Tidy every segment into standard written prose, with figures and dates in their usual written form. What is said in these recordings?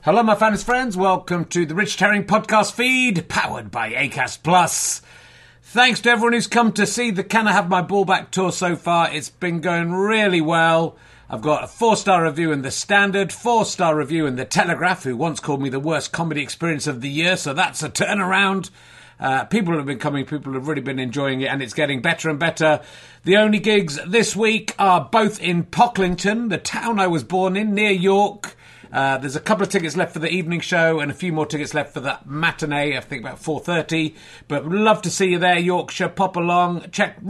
Hello, my fans friends. Welcome to the Richard Herring podcast feed, powered by Acast Plus. Thanks to everyone who's come to see the Can I Have My Ball Back tour so far. It's been going really well. I've got a 4-star review in The Standard, 4-star review in The Telegraph, who once called me the worst comedy experience of the year, so that's a turnaround. People have been coming, people have really been enjoying it, and it's getting better and better. The only gigs this week are both in Pocklington, the town I was born in, near York. There's a couple of tickets left for the evening show and a few more tickets left for the matinee, I think about 4:30. But would love to see you there, Yorkshire. Pop along. Check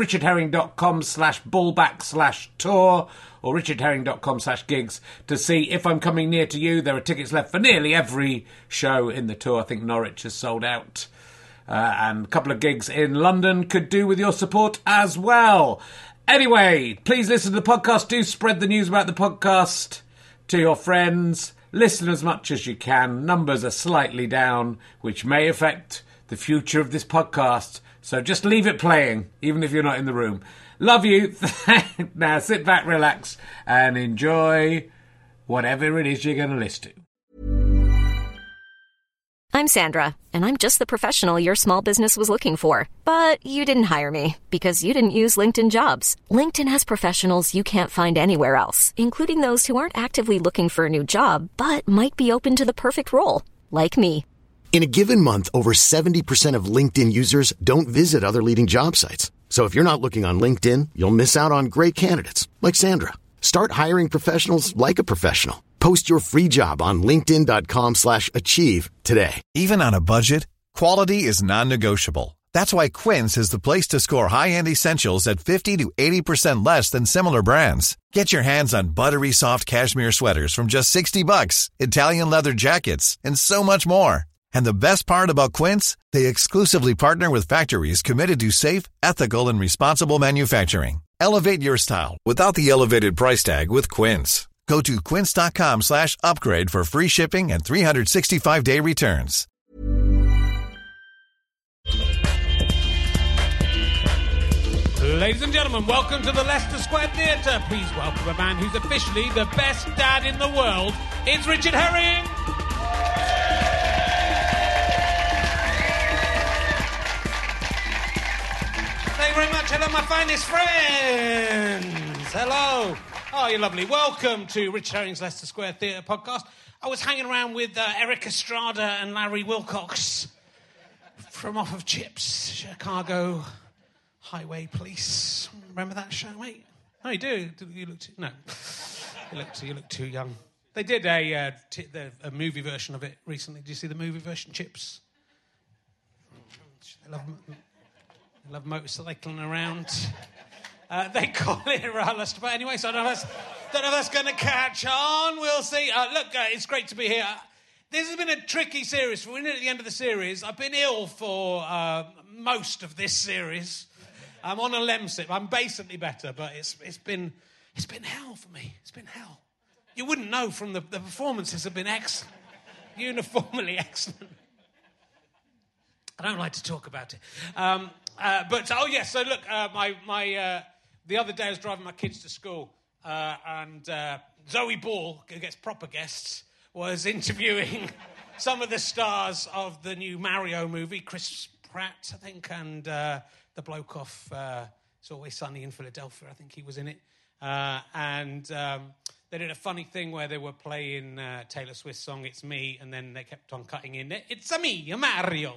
richardherring.com/ballback/tour or richardherring.com/gigs to see if I'm coming near to you. There are tickets left for nearly every show in the tour. I think Norwich has sold out. And a couple of gigs in London could do with your support as well. Anyway, please listen to the podcast. Do spread the news about the podcast to your friends. Listen as much as you can. Numbers are slightly down, which may affect the future of this podcast. So just leave it playing, even if you're not in the room. Love you. Now sit back, relax, and enjoy whatever it is you're going to listen to. I'm Sandra, and I'm just the professional your small business was looking for. But you didn't hire me because you didn't use LinkedIn Jobs. LinkedIn has professionals you can't find anywhere else, including those who aren't actively looking for a new job, but might be open to the perfect role, like me. In a given month, over 70% of LinkedIn users don't visit other leading job sites. So if you're not looking on LinkedIn, you'll miss out on great candidates, like Sandra. Start hiring professionals like a professional. Post your free job on linkedin.com/achieve today. Even on a budget, quality is non-negotiable. That's why Quince is the place to score high-end essentials at 50 to 80% less than similar brands. Get your hands on buttery soft cashmere sweaters from just $60, Italian leather jackets, and so much more. And the best part about Quince, they exclusively partner with factories committed to safe, ethical, and responsible manufacturing. Elevate your style without the elevated price tag with Quince. Go to quince.com/upgrade for free shipping and 365-day returns. Ladies and gentlemen, welcome to the Leicester Square Theatre. Please welcome a man who's officially the best dad in the world. It's Richard Herring. Thank you very much. Hello, my finest friends. Hello. Oh, you're lovely. Welcome to Richard Herring's Leicester Square Theatre podcast. I was hanging around with Eric Estrada and Larry Wilcox from off of Chips, Chicago Highway Police. Remember that show, mate? Oh, you do? You look too... No. You look too young. They did a movie version of it recently. Did you see the movie version, Chips? They love motorcycling around. They call it Rallust, but anyway, so I don't know if that's going to catch on. We'll see. Look, it's great to be here. This has been a tricky series. We're at the end of the series. I've been ill for most of this series. I'm on a Lemsip. I'm basically better, but it's been hell for me. It's been hell. You wouldn't know from the performances have been excellent, uniformly excellent. I don't like to talk about it. So look, the other day I was driving my kids to school, and Zoe Ball, who gets proper guests, was interviewing some of the stars of the new Mario movie, Chris Pratt, I think, and the bloke off It's Always Sunny in Philadelphia, I think he was in it. They did a funny thing where they were playing Taylor Swift's song, It's Me, and then they kept on cutting in, It's a me, a Mario.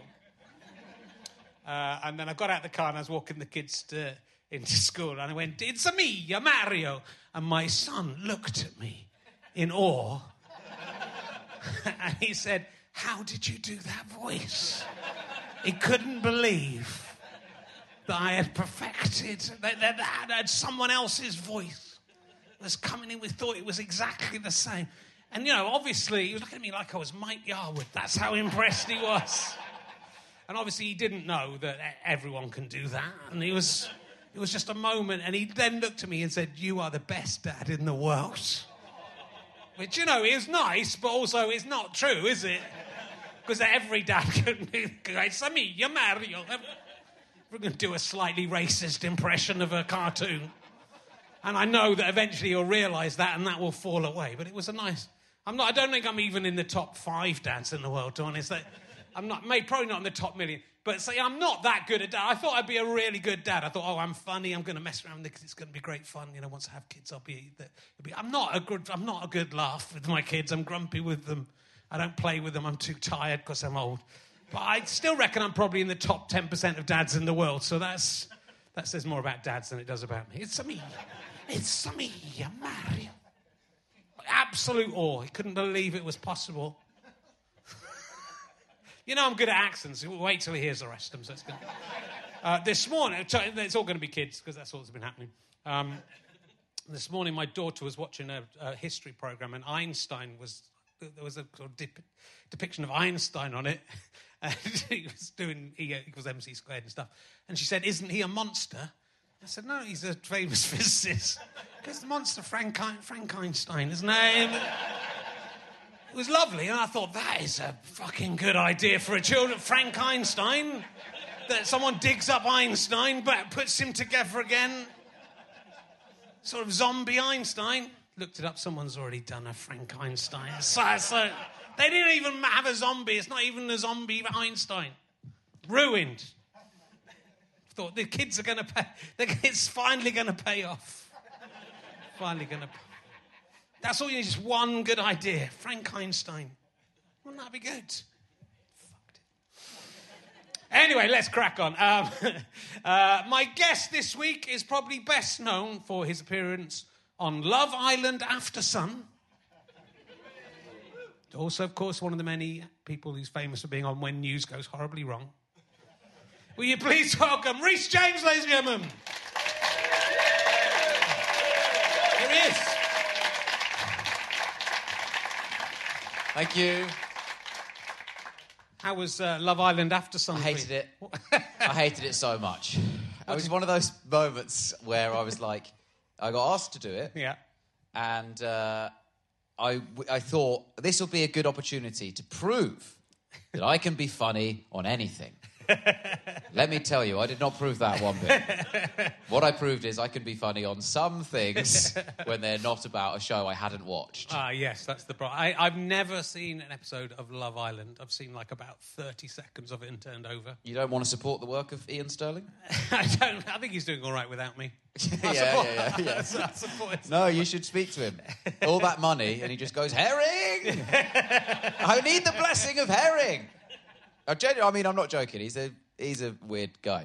And then I got out of the car and I was walking the kids into school, and I went, It's a me, a Mario. And my son looked at me in awe. And he said, how did you do that voice? He couldn't believe that I had perfected, that someone else's voice was coming in. We thought it was exactly the same. And, obviously, he was looking at me like I was Mike Yarwood. That's how impressed he was. And obviously he didn't know that everyone can do that. And it was just a moment. And he then looked at me and said, you are the best dad in the world. Which, is nice, but also it's not true, is it? Because every dad can do it. It's me, you're Mario. We're going to do a slightly racist impression of a cartoon. And I know that eventually you'll realise that and that will fall away. But it was a nice I don't think I'm even in the top 5 dads in the world, to be honest. I'm not, probably not in the top million. But I'm not that good at dad. I thought I'd be a really good dad. I thought, I'm funny. I'm going to mess around because it's going to be great fun. Once I have kids, I'm not a good laugh with my kids. I'm grumpy with them. I don't play with them. I'm too tired because I'm old. But I still reckon I'm probably in the top 10% of dads in the world. So that says more about dads than it does about me. It's me, Mario. Absolute awe. He couldn't believe it was possible. I'm good at accents. Wait till he hears the rest of them. So it's good. This morning, it's all going to be kids because that's all that's been happening. This morning, my daughter was watching a history program, and there was a sort of depiction of Einstein on it. And he was MC squared and stuff. And she said, "Isn't he a monster?" I said, "No, he's a famous physicist." Because the monster Frank Einstein, his name. It was lovely, and I thought, that is a fucking good idea for a children. Frank Einstein. That someone digs up Einstein, but puts him together again. Sort of zombie Einstein. Looked it up, someone's already done a Frank Einstein. So they didn't even have a zombie. It's not even a zombie Einstein. Ruined. Thought the kids are going to pay. It's finally going to pay off. Finally going to pay. That's all you need, just one good idea. Frank Einstein. Wouldn't that be good? Fucked it. Anyway, let's crack on. My guest this week is probably best known for his appearance on Love Island After Sun. Also, of course, one of the many people who's famous for being on When News Goes Horribly Wrong. Will you please welcome Rhys James, ladies and gentlemen? Here he is. Thank you. How was Love Island After Sun? I hated it. I hated it so much. It was one of those moments where I was like, I got asked to do it. Yeah. And I thought, this will be a good opportunity to prove that I can be funny on anything. Let me tell you, I did not prove that one bit. What I proved is I can be funny on some things when they're not about a show I hadn't watched. Yes, that's the problem. I've never seen an episode of Love Island. I've seen like about 30 seconds of it and turned over. You don't want to support the work of Ian Sterling? I don't. I think he's doing all right without me. Yeah. I support him. No, you should speak to him. All that money, and he just goes, Herring! I need the blessing of Herring! I mean, I'm not joking. He's a weird guy.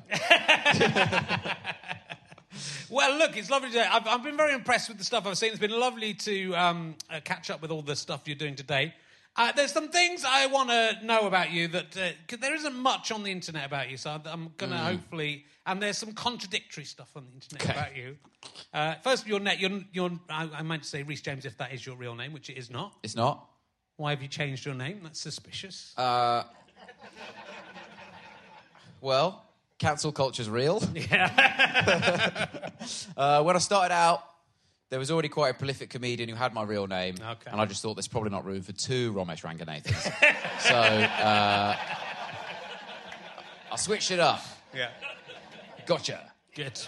Well, look, it's lovely to... I've been very impressed with the stuff I've seen. It's been lovely to catch up with all the stuff you're doing today. There's some things I want to know about you that... cause there isn't much on the internet about you, so I'm going to hopefully... And there's some contradictory stuff on the internet about you. First, I meant to say Rhys James, if that is your real name, which it is not. It's not. Why have you changed your name? That's suspicious. Well, cancel culture's real. Yeah. When I started out, there was already quite a prolific comedian who had my real name. Okay. And I just thought there's probably not room for 2 Romesh Ranganathans. So, I switched it up. Yeah. Gotcha. Good.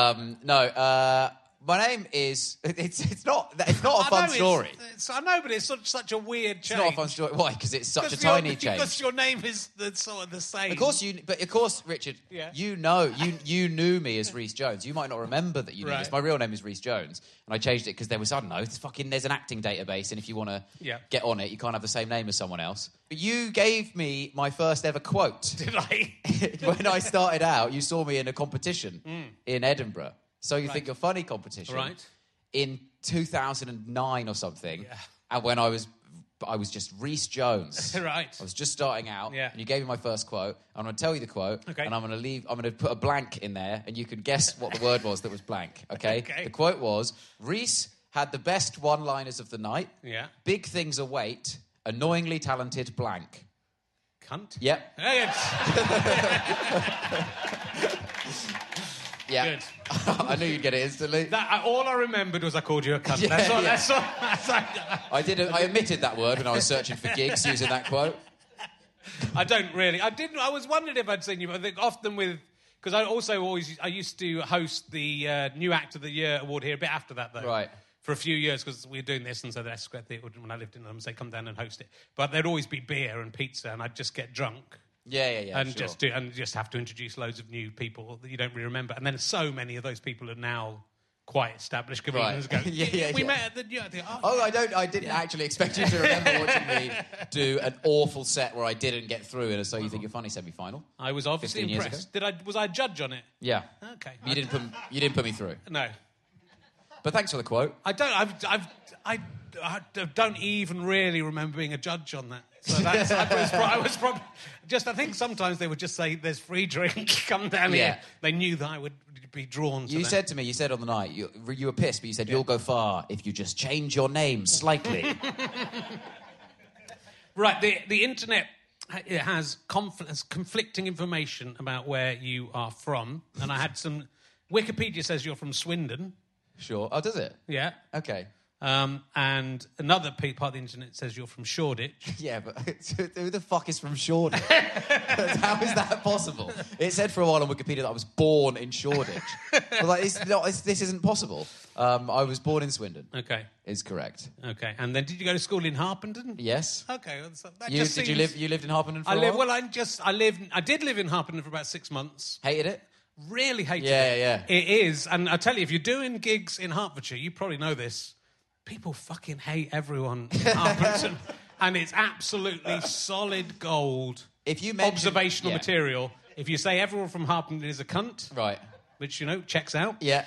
My name is... It's not a fun story. I know, but it's such a weird change. It's not a fun story. Why? Because it's such a tiny change. Because your name is sort of the same. Of course, Richard, Yeah. you knew me as Rhys Jones. You might not remember that you knew this. My real name is Rhys Jones, and I changed it because there was, I don't know, there's an acting database, and if you want to get on it, you can't have the same name as someone else. But you gave me my first ever quote. Did I? When I started out, you saw me in a competition in Edinburgh. So You Think You're Funny competition. Right. In 2009 or something. Yeah. And when I was just Rhys Jones. Right. I was just starting out. Yeah. And you gave me my first quote. I'm going to tell you the quote. Okay. And I'm going to put a blank in there, and you can guess what the word was that was blank. Okay? Okay. The quote was, Rhys had the best one-liners of the night. Yeah. Big things await. Annoyingly talented blank. Cunt? Yep. Yeah. Good. I knew you'd get it instantly. All I remembered was I called you a cunt. Yeah, that's all. I omitted that word when I was searching for gigs using that quote. I don't really. I was wondering if I'd seen you, but I think often with... Because I used to host the New Actor of the Year award here a bit after that, though. Right. for a few years because we were doing this, and so the S Square Theatre, when I lived in London, say, come down and host it. But there'd always be beer and pizza, and I'd just get drunk. Yeah, and sure. just have to introduce loads of new people that you don't really remember. And then so many of those people are now quite established comedians. Right. Go, we met at the... I didn't actually expect you to remember watching me do an awful set where I didn't get through in a So You Think You're Funny semi-final. I was obviously 15 years impressed. ago. Was I a judge on it? Yeah. Okay. You didn't put me through. No. But thanks for the quote. I don't even really remember being a judge on that. So that's, I was probably just. I think sometimes they would just say, "There's free drink, come down here." They knew that I would be drawn to You that. said to me, you said on the night, you were pissed, but you said, you'll go far if you just change your name slightly. Right, the internet, it has conflicting information about where you are from, and I had some... Wikipedia says you're from Swindon. Sure. Oh, does it? Yeah. Okay. And another part of the internet says you're from Shoreditch. Yeah, but who the fuck is from Shoreditch? How is that possible? It said for a while on Wikipedia that I was born in Shoreditch. But like, this isn't possible. I was born in Swindon. Okay. Is correct. Okay. And then did you go to school in Harpenden? Yes. Okay. That You lived in Harpenden for a while? Well, I did live in Harpenden for about 6 months. Hated it? Really hated it. Yeah. It is. And I tell you, if you're doing gigs in Hertfordshire, you probably know this. People fucking hate everyone in Harpenden. And it's absolutely solid gold observational material. If you say everyone from Harpenden is a cunt, right, which, checks out. Yeah.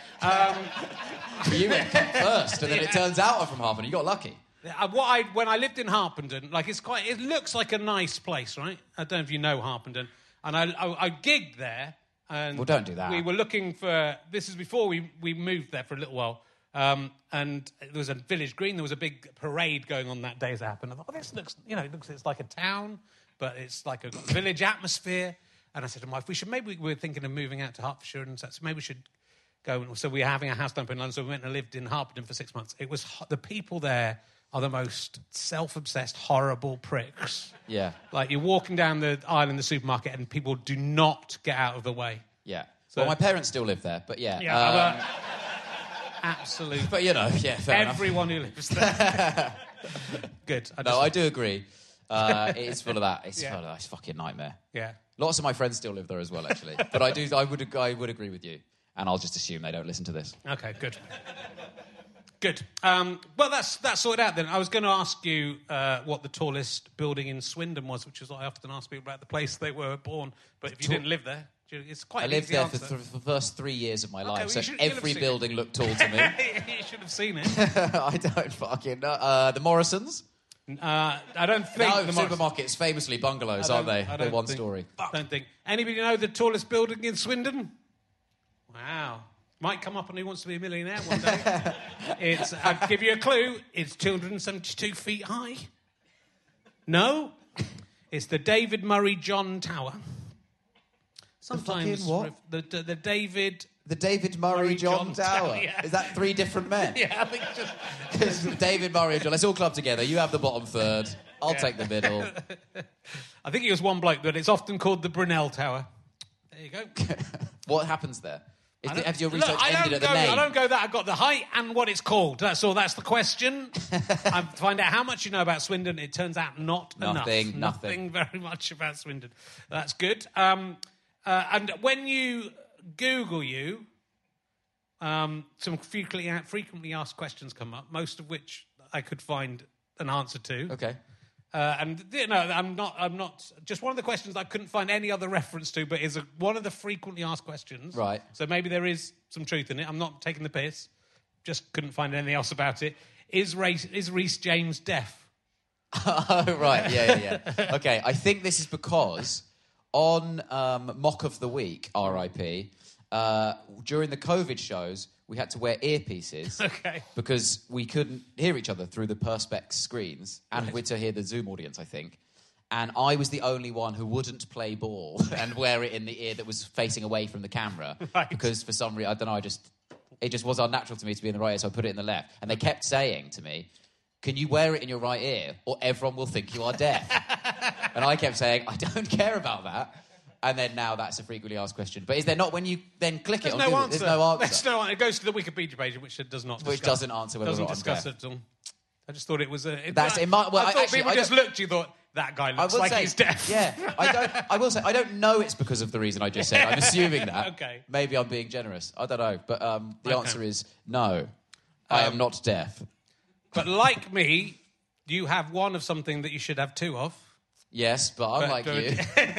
You went first, and then it turns out I'm from Harpenden. You got lucky. When I lived in Harpenden, it looks like a nice place, right? I don't know if you know Harpenden. And I gigged there. And well, don't do that. We were looking for... This is before we moved there for a little while. And there was a village green. There was a big parade going on that day as it happened. I thought, this looks, it's like a town, but it's like a village atmosphere. And I said to my wife, maybe we were thinking of moving out to Hertfordshire, and so maybe we should go. So we were having a house dump in London, so we went and lived in Harpenden for 6 months. It was the people there are the most self-obsessed, horrible pricks. Yeah. Like, you're walking down the aisle in the supermarket and people do not get out of the way. Yeah. So, well, my parents still live there, but yeah. Absolutely. But, fair Everyone who lives there. Good. I do agree. It is full of that. It's full of that. It's a fucking nightmare. Yeah. Lots of my friends still live there as well, actually. But I would agree with you. And I'll just assume they don't listen to this. Okay, good. Good. Well, that's sorted out then. I was going to ask you what the tallest building in Swindon was, which is what I often ask people about the place they were born. But if you didn't live there, it's quite an easy answer. I lived there for the first 3 years of my life, well, so every building looked tall to me. You should have seen it. I don't fucking know. The Morrisons? I don't think... No, supermarkets, famously bungalows, aren't they? They're one story. Don't think. Anybody know the tallest building in Swindon? Wow. Might come up on Who Wants to Be a Millionaire one day. I'll give you a clue. It's 272 feet high. No? It's the David Murray John Tower. Sometimes... what? The David... The David Murray John Tower. Yeah. Is that 3 different men? Yeah, I think just... David Murray and John. Let's all club together. You have the bottom third. I'll take the middle. I think it was one bloke, but it's often called the Brunel Tower. There you go. What happens there? Have your research ended at the name? I don't go that. I've got the height and what it's called. That's all. That's the question. I find out how much you know about Swindon. It turns out not enough. Nothing very much about Swindon. That's good. And when you Google some frequently asked questions come up, most of which I could find an answer to. Okay. I'm not. Just one of the questions I couldn't find any other reference to, but is one of the frequently asked questions. Right. So maybe there is some truth in it. I'm not taking the piss. Just couldn't find anything else about it. Is Rhys James deaf? Oh, right. Yeah. Okay. I think this is because on Mock of the Week, R.I.P., during the COVID shows, we had to wear earpieces because we couldn't hear each other through the Perspex screens, and we're to hear the Zoom audience, I think. And I was the only one who wouldn't play ball and wear it in the ear that was facing away from the camera because for some reason, I don't know, it just was unnatural to me to be in the right ear, so I put it in the left. And they kept saying to me, can you wear it in your right ear or everyone will think you are deaf? And I kept saying, I don't care about that. And then now that's a frequently asked question. But is there not when you then click There's it on no Google? answer. There's no answer. There's no answer. It goes to the Wikipedia page, which it does not discuss. Which doesn't answer whether or not I'm discuss deaf. it at all. I just thought it was a... That's in my... Well, I thought actually, people just looked, you thought, that guy looks like he's deaf. Yeah, I will say, I don't know it's because of the reason I just said. I'm assuming that. Okay. Maybe I'm being generous. I don't know. But the answer is no. I am not deaf. But like me, you have one of something that you should have two of. Yes, but unlike you...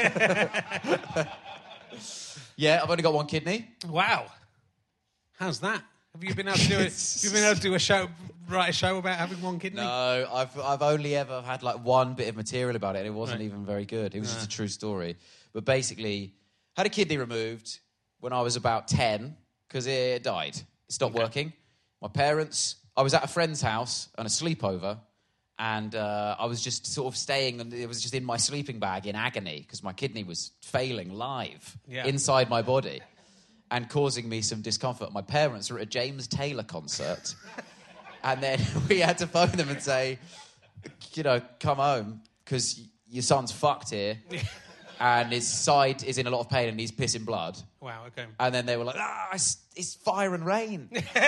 Yeah, I've only got one kidney. Wow. How's that? Have you been able to do it? Have you been able to do write a show about having one kidney? No, I've only ever had like one bit of material about it, and it wasn't even very good. It was just a true story. But basically, had a kidney removed when I was about 10 because it died. It stopped working. My parents, I was at a friend's house on a sleepover, and I was just sort of staying, and it was just in my sleeping bag in agony because my kidney was failing live inside my body and causing me some discomfort. My parents were at a James Taylor concert, and then we had to phone them and say, come home because your son's fucked here, and his side is in a lot of pain and he's pissing blood. Wow, okay. And then they were like, it's Fire and Rain.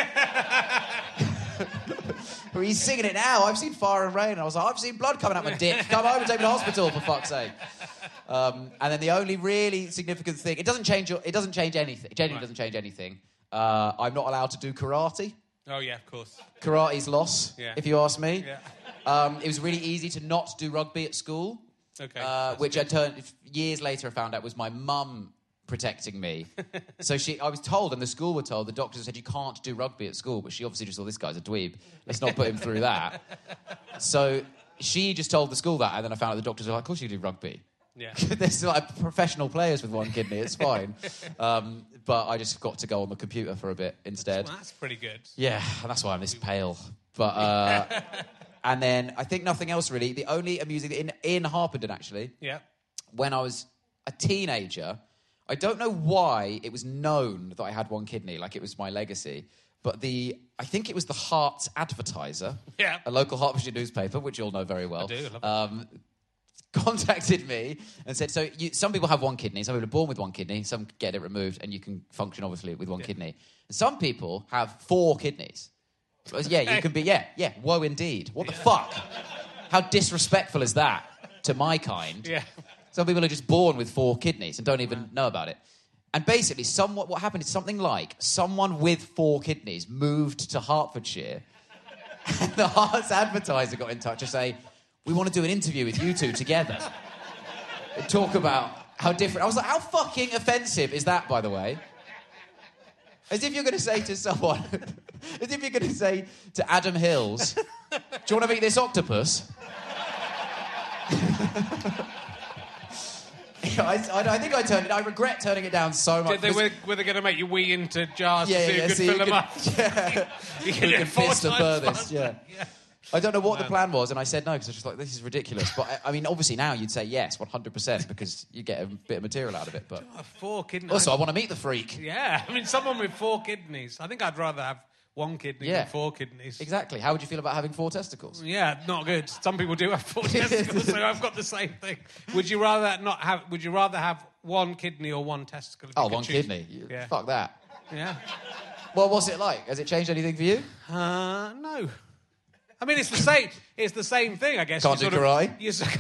He's singing it now. I've seen Fire and Rain. And I was like, I've seen blood coming out my dick. Come home and take me to hospital, for fuck's sake. And then the only really significant thing, it doesn't change anything. It genuinely doesn't change anything. I'm not allowed to do karate. Oh, yeah, of course. Karate's loss, if you ask me. Yeah. It was really easy to not do rugby at school. Okay. Which years later I found out was my mum protecting me. So I was told, and the school were told, the doctors said you can't do rugby at school, but she obviously just thought, this guy's a dweeb. Let's not put him through that. So she just told the school that, and then I found out the doctors were like, of course you do rugby. Yeah. There's like professional players with one kidney, it's fine. But I just got to go on the computer for a bit instead. Well, that's pretty good. Yeah, and that's why I'm this pale. But... And then I think nothing else really. The only amusing thing in Harpenden, actually, when I was a teenager, I don't know why it was known that I had one kidney, like it was my legacy. But I think it was the Hearts Advertiser, a local Hertfordshire newspaper, which you all know very well. I do, I love it. Contacted me and said, so some people have one kidney, some people are born with one kidney, some get it removed, and you can function, obviously, with one kidney. And some people have 4 kidneys. Yeah, you can be, woe indeed. What the fuck? How disrespectful is that to my kind? Yeah. Some people are just born with 4 kidneys and don't even know about it. And basically, what happened is something like someone with 4 kidneys moved to Hertfordshire, and the Hearts Advertiser got in touch to say, we want to do an interview with you two together and talk about how different... I was like, how fucking offensive is that, by the way? As if you're going to say to someone... As if you're going to say to Adam Hills, do you want to meet this octopus? I think I regret turning it down so much. Were they going to make you wee into jars to see who could fill them up? Yeah. You Who can piss the furthest, yeah. I don't know what the plan was, and I said no, because I was just like, this is ridiculous. But, I mean, obviously now you'd say yes, 100%, because you get a bit of material out of it. But 4 kidneys. Also, I want to meet the freak. Yeah, I mean, someone with 4 kidneys. I think I'd rather have 1 kidney than 4 kidneys. Exactly. How would you feel about having 4 testicles? Yeah, not good. Some people do have 4 testicles, so I've got the same thing. Would you rather have 1 kidney or 1 testicle? Oh, 1 kidney. Yeah. Fuck that. Yeah. Well, what's it like? Has it changed anything for you? No. I mean, it's the same. It's the same thing, I guess. Can't do karate.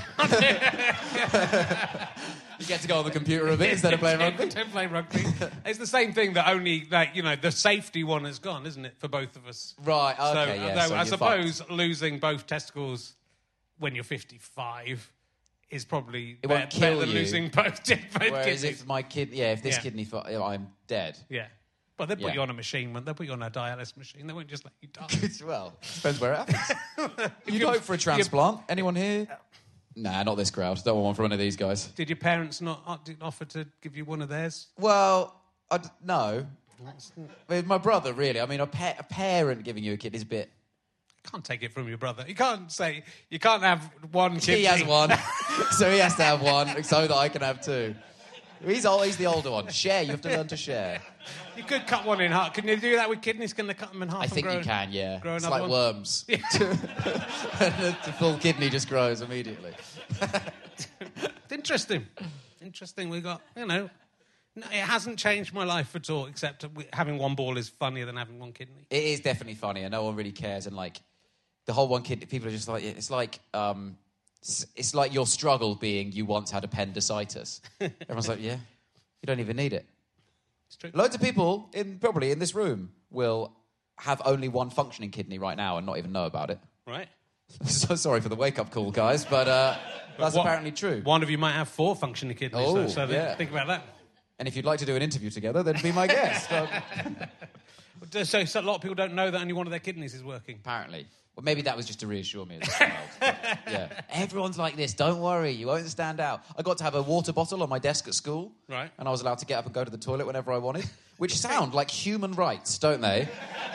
You You get to go on the computer a bit instead of playing rugby? Don't play rugby. It's the same thing that only, the safety one has gone, isn't it, for both of us? Right, okay, So I suppose losing both testicles when you're 55 is probably better than losing both Whereas kidneys. if this kidney, I'm dead. Yeah. But they'll put you on a machine, they'll put you on a dialysis machine. They won't just let you die. Well, depends where it happens. You'd hope for a transplant. Anyone here? Nah, not this crowd. Don't want one from one of these guys. Did your parents not offer to give you one of theirs? Well, no. With my brother, really. I mean, a parent giving you a kid is a bit... You can't take it from your brother. You can't have one kid. He has one, so he has to have one so that I can have two. He's always the older one. Share. You have to learn to share. You could cut one in half. Can you do that with kidneys? Can they cut them in half? I think you can, yeah. It's like one? worms. Yeah. The full kidney just grows immediately. Interesting. interesting. We got, no, it hasn't changed my life at all, except having one ball is funnier than having one kidney. It is definitely funny, and no one really cares. And like the whole one kidney, people are just like, it's like your struggle being you once had appendicitis. Everyone's like, yeah, you don't even need it. It's true. Loads of people probably in this room will have only one functioning kidney right now and not even know about it. Right. So sorry for the wake-up call, guys, but that's apparently true. One of you might have 4 functioning kidneys, Oh, so yeah. think about that. And if you'd like to do an interview together, then be my guest. So a lot of people don't know that only one of their kidneys is working. Apparently. Well, maybe that was just to reassure me as a child. But, yeah. Everyone's like this. Don't worry. You won't stand out. I got to have a water bottle on my desk at school. Right. And I was allowed to get up and go to the toilet whenever I wanted, which sound like human rights, don't they?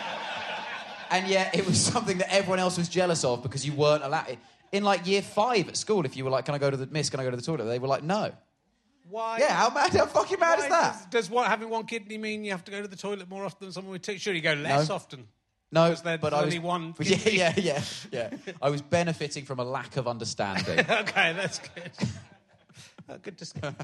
And yet it was something that everyone else was jealous of because you weren't allowed. In like year 5 at school, if you were like, can I go to the toilet? They were like, no. Why? Yeah, how fucking mad is that? Does having one kidney mean you have to go to the toilet more often than someone with 2? Sure, you go less often. No, there's but I was only one kidney. Yeah. I was benefiting from a lack of understanding. Okay, that's good. Good to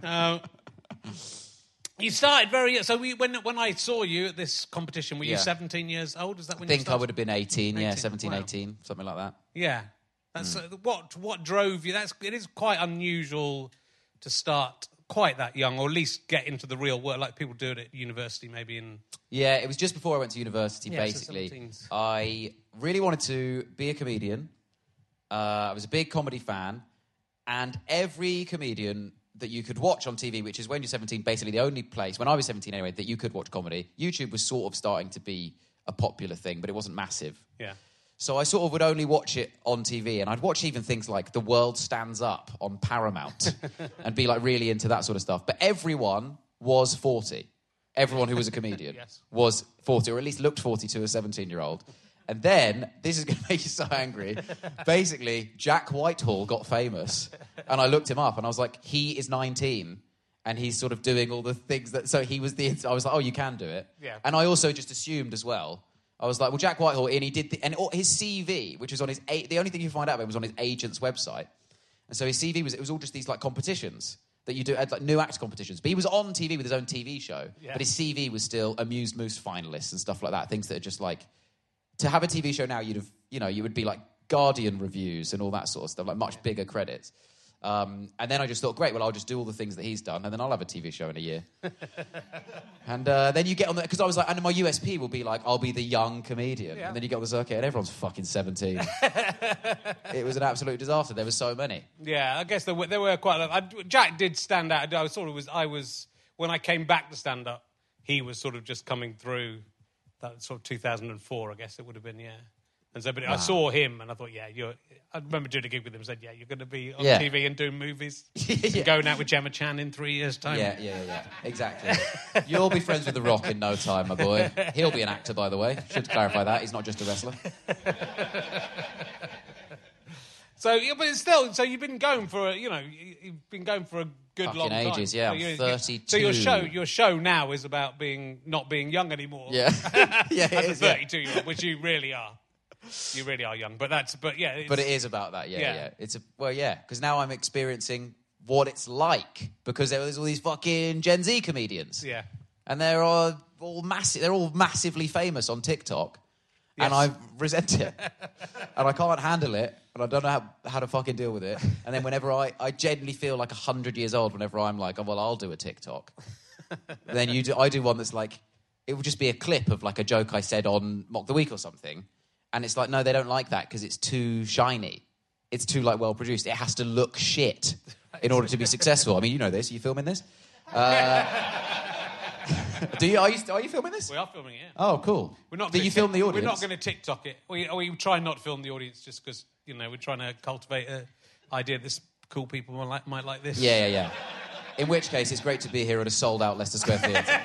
see. You started very... So when I saw you at this competition, were you 17 years old? Is that when I you think started? I would have been 18, 17, Wow. 18, something like that. Yeah. That's what drove you? It is quite unusual to start quite that young, or at least get into the real world, like people do it at university, maybe in... Yeah, it was just before I went to university, Yeah, basically. so 17s. I really wanted to be a comedian. I was a big comedy fan. And every comedian that you could watch on TV, which is when you're 17, basically the only place, when I was 17 anyway, that you could watch comedy. YouTube was sort of starting to be a popular thing, but it wasn't massive. Yeah. So I sort of would only watch it on TV, and I'd watch even things like The World Stands Up on Paramount and be like really into that sort of stuff. But everyone was 40. Everyone who was a comedian Yes. was 40, or at least looked 40 to a 17-year-old. And then, this is going to make you so angry, basically, Jack Whitehall got famous, and I looked him up, and I was like, he is 19, and he's sort of doing all the things that... So he was I was like, oh, you can do it. Yeah. And I also just assumed as well, I was like, well, Jack Whitehall, and he did... his CV, which was on his... The only thing you find out about him was on his agent's website. And so his CV was all just these, like, competitions that you do, like new act competitions. But he was on TV with his own TV show. Yeah. But his CV was still Amused Moose finalists and stuff like that. Things that are just like... To have a TV show now, you would be like Guardian reviews and all that sort of stuff, like much bigger credits. And then I just thought, great, well, I'll just do all the things that he's done, and then I'll have a TV show in a year. And then you get on the... Because I was like, and my USP will be like, I'll be the young comedian. Yeah. And then you get on the circuit, and everyone's fucking 17. It was an absolute disaster. There were so many. Yeah, I guess there were quite a lot. Jack did stand out. When I came back to stand up, he was sort of just coming through... That sort of 2004, I guess it would have been, yeah. And so, but I saw him, and I thought, yeah, I remember doing a gig with him and said, yeah, you're going to be on TV and doing movies. And going out with Gemma Chan in 3 years' time. Yeah. Exactly. You'll be friends with The Rock in no time, my boy. He'll be an actor, by the way. Should clarify that. He's not just a wrestler. So, yeah, but it's still, so you've been going for you've been going for a good Fucking long time. ages, yeah. So I'm 32. So your show now is about not being young anymore. Yeah. Yeah, As a 32-year-old, which you really are. You really are young, but yeah. But it is about that, yeah. Because now I'm experiencing what it's like, because there's all these fucking Gen Z comedians. Yeah. And they're all massively famous on TikTok. Yes. And I resent it. And I can't handle it. And I don't know how to fucking deal with it. And then whenever I genuinely feel like 100 years old whenever I'm like, oh, well, I'll do a TikTok. Then I do one that's like, it would just be a clip of like a joke I said on Mock the Week or something. And it's like, no, they don't like that because it's too shiny. It's too like well produced. It has to look shit in order to be successful. I mean, you know this. Are you filming this? Are you filming this? We are filming it. Yeah. Oh, cool. Do you film the audience? We're not going to TikTok it. We try not to film the audience just because, we're trying to cultivate an idea that cool people might like this. Yeah. In which case, it's great to be here at a sold-out Leicester Square Theatre.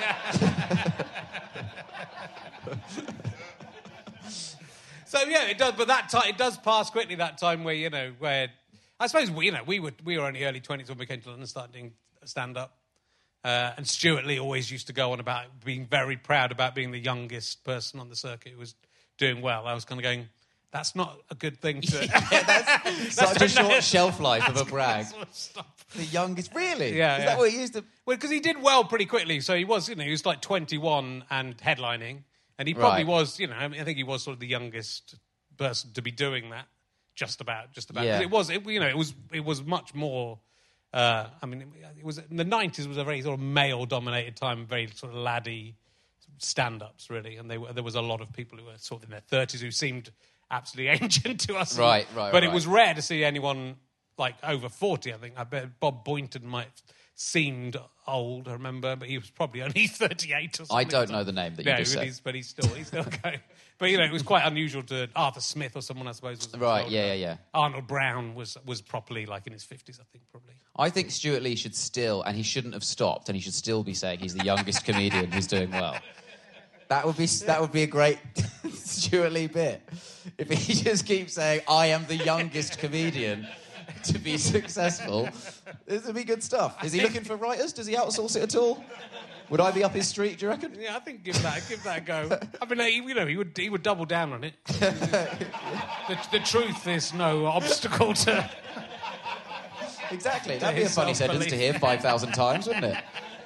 So, yeah, it does. But it does pass quickly, that time where, where... I suppose, we were only early 20s when we came to London and started doing stand-up. And Stuart Lee always used to go on about being very proud about being the youngest person on the circuit who was doing well. I was kind of going, That's not a good thing to... That's such a short shelf life of a brag. Stop. The youngest, really? Yeah, Is that what he used to... Well, because he did well pretty quickly. So he was, he was like 21 and headlining. And he probably was, I think he was sort of the youngest person to be doing that. Just about. Yeah. It was much more... it was in the 90s was a very sort of male-dominated time, very sort of laddie stand-ups, really. And there was a lot of people who were sort of in their 30s who seemed... absolutely ancient to us. Right. But it was rare to see anyone like over 40, I think. I bet Bob Boynton might have seemed old, I remember, but he was probably only 38 or something. I don't know the name that you just said. But he's still going. But, it was quite unusual to... Arthur Smith or someone, I suppose. Was right, older. yeah. Arnold Brown was properly like in his 50s, I think, probably. I think Stuart Lee should still, and he shouldn't have stopped, and he should still be saying he's the youngest comedian who's doing well. That would be a great Stuart Lee bit. If he just keeps saying, I am the youngest comedian to be successful, this would be good stuff. Is he looking for writers? Does he outsource it at all? Would I be up his street, do you reckon? Yeah, I think give that a go. I mean, he would double down on it. The truth is no obstacle to... Exactly. That'd be a funny sentence to hear 5,000 times, wouldn't it?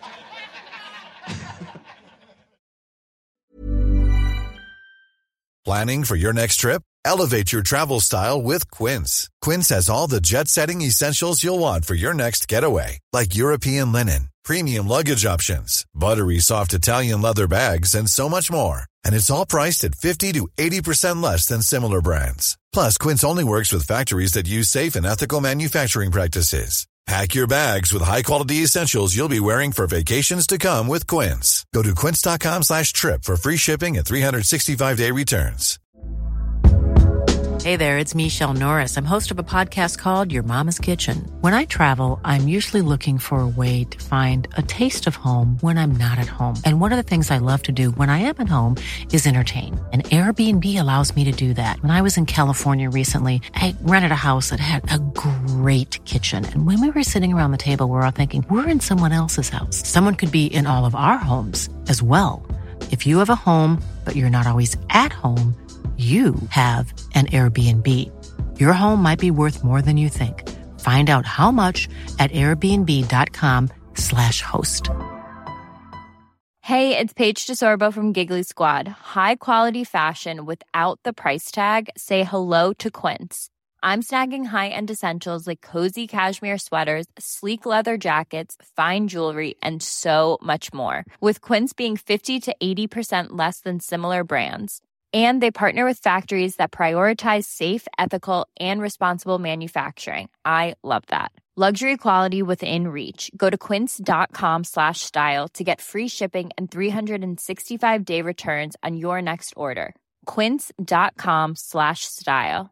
Planning for your next trip? Elevate your travel style with Quince. Quince has all the jet-setting essentials you'll want for your next getaway, like European linen, premium luggage options, buttery soft Italian leather bags, and so much more. And it's all priced at 50 to 80% less than similar brands. Plus, Quince only works with factories that use safe and ethical manufacturing practices. Pack your bags with high-quality essentials you'll be wearing for vacations to come with Quince. Go to quince.com/trip for free shipping and 365-day returns. Hey there, it's Michelle Norris. I'm host of a podcast called Your Mama's Kitchen. When I travel, I'm usually looking for a way to find a taste of home when I'm not at home. And one of the things I love to do when I am at home is entertain. And Airbnb allows me to do that. When I was in California recently, I rented a house that had a great kitchen. And when we were sitting around the table, we're all thinking, we're in someone else's house. Someone could be in all of our homes as well. If you have a home, but you're not always at home, you have an Airbnb. Your home might be worth more than you think. Find out how much at airbnb.com/host. Hey, it's Paige DeSorbo from Giggly Squad. High quality fashion without the price tag. Say hello to Quince. I'm snagging high-end essentials like cozy cashmere sweaters, sleek leather jackets, fine jewelry, and so much more. With Quince being 50 to 80% less than similar brands. And they partner with factories that prioritize safe, ethical, and responsible manufacturing. I love that. Luxury quality within reach. Go to quince.com/style to get free shipping and 365-day returns on your next order. Quince.com/style.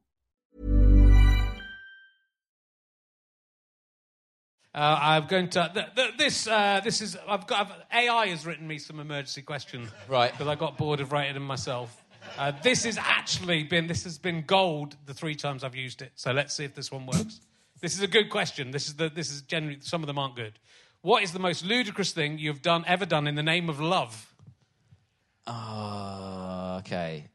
I'm going to... This is... AI has written me some emergency question. Right. Because I got bored of writing them myself. This has been gold the 3 times I've used it. So let's see if this one works. This is a good question. This is generally, some of them aren't good. What is the most ludicrous thing you've ever done in the name of love? Okay.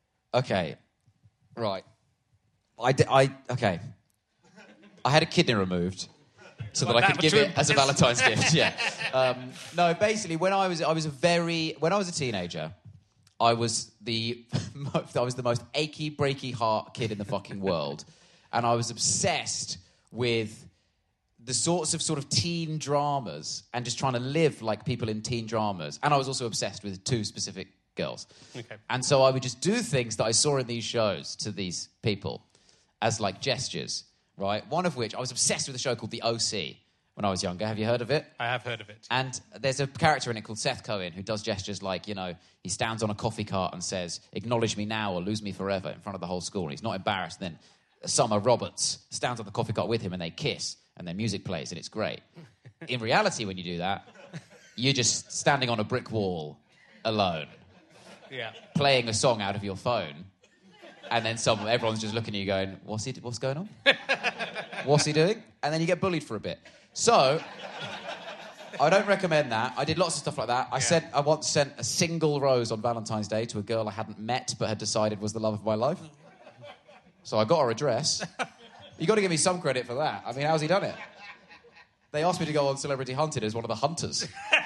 Right. Okay. I had a kidney removed so that I could give it as a Valentine's gift. Yeah. No, basically, when I was a teenager, I was the most achy, breaky heart kid in the fucking world. And I was obsessed with the sorts of teen dramas and just trying to live like people in teen dramas. And I was also obsessed with 2 specific girls. Okay. And so I would just do things that I saw in these shows to these people as like gestures, right? One of which, I was obsessed with a show called The O.C. when I was younger. Have you heard of it? I have heard of it. And there's a character in it called Seth Cohen who does gestures like, he stands on a coffee cart and says, "Acknowledge me now or lose me forever," in front of the whole school. And he's not embarrassed. And then Summer Roberts stands on the coffee cart with him and they kiss and their music plays and it's great. In reality, when you do that, you're just standing on a brick wall alone. Yeah. Playing a song out of your phone. And then everyone's just looking at you going, what's going on? What's he doing? And then you get bullied for a bit. So, I don't recommend that. I did lots of stuff like that. I once sent a single rose on Valentine's Day to a girl I hadn't met but had decided was the love of my life. So I got her address. You got to give me some credit for that. I mean, how's he done it? They asked me to go on Celebrity Hunted as one of the hunters.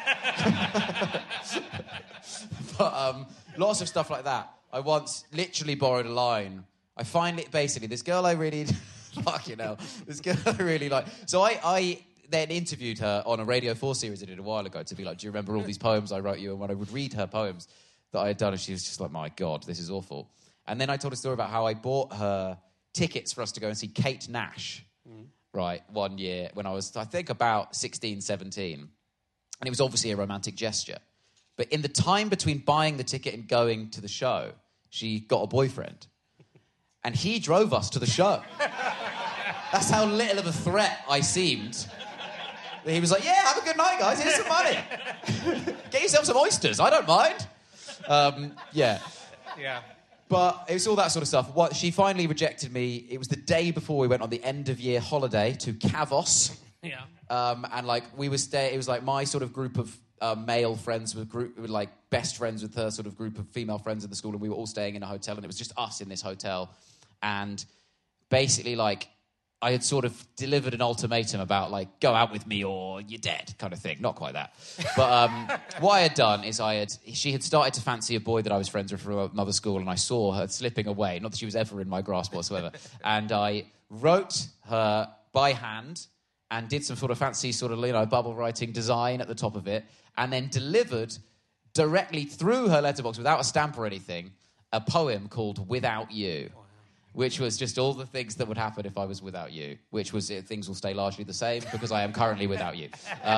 But lots of stuff like that. I once literally borrowed a line. I finally, basically, this girl I really... fucking hell. This girl I really like. So I then interviewed her on a Radio 4 series I did a while ago to be like, do you remember all these poems I wrote you? And when I would read her poems that I had done, and she was just like, my God, this is awful. And then I told a story about how I bought her tickets for us to go and see Kate Nash, right, one year when I was, I think, about 16, 17. And it was obviously a romantic gesture. But in the time between buying the ticket and going to the show, she got a boyfriend. And he drove us to the show. That's how little of a threat I seemed. He was like, yeah, have a good night, guys. Here's some money. Get yourself some oysters. I don't mind. Yeah. But it was all that sort of stuff. She finally rejected me. It was the day before we went on the end-of-year holiday to Kavos. Yeah. And, like, we were it was, like, my sort of group of male friends were like, best friends with her sort of group of female friends in the school, and we were all staying in a hotel, and it was just us in this hotel. And basically, like, I had sort of delivered an ultimatum about, like, go out with me or you're dead kind of thing. Not quite that. But what I had done is she had started to fancy a boy that I was friends with from another school, and I saw her slipping away. Not that she was ever in my grasp whatsoever. And I wrote her by hand and did some sort of fancy sort of, bubble writing design at the top of it, and then delivered directly through her letterbox without a stamp or anything, a poem called Without You. Which was just all the things that would happen if I was without you, which was things will stay largely the same because I am currently without you.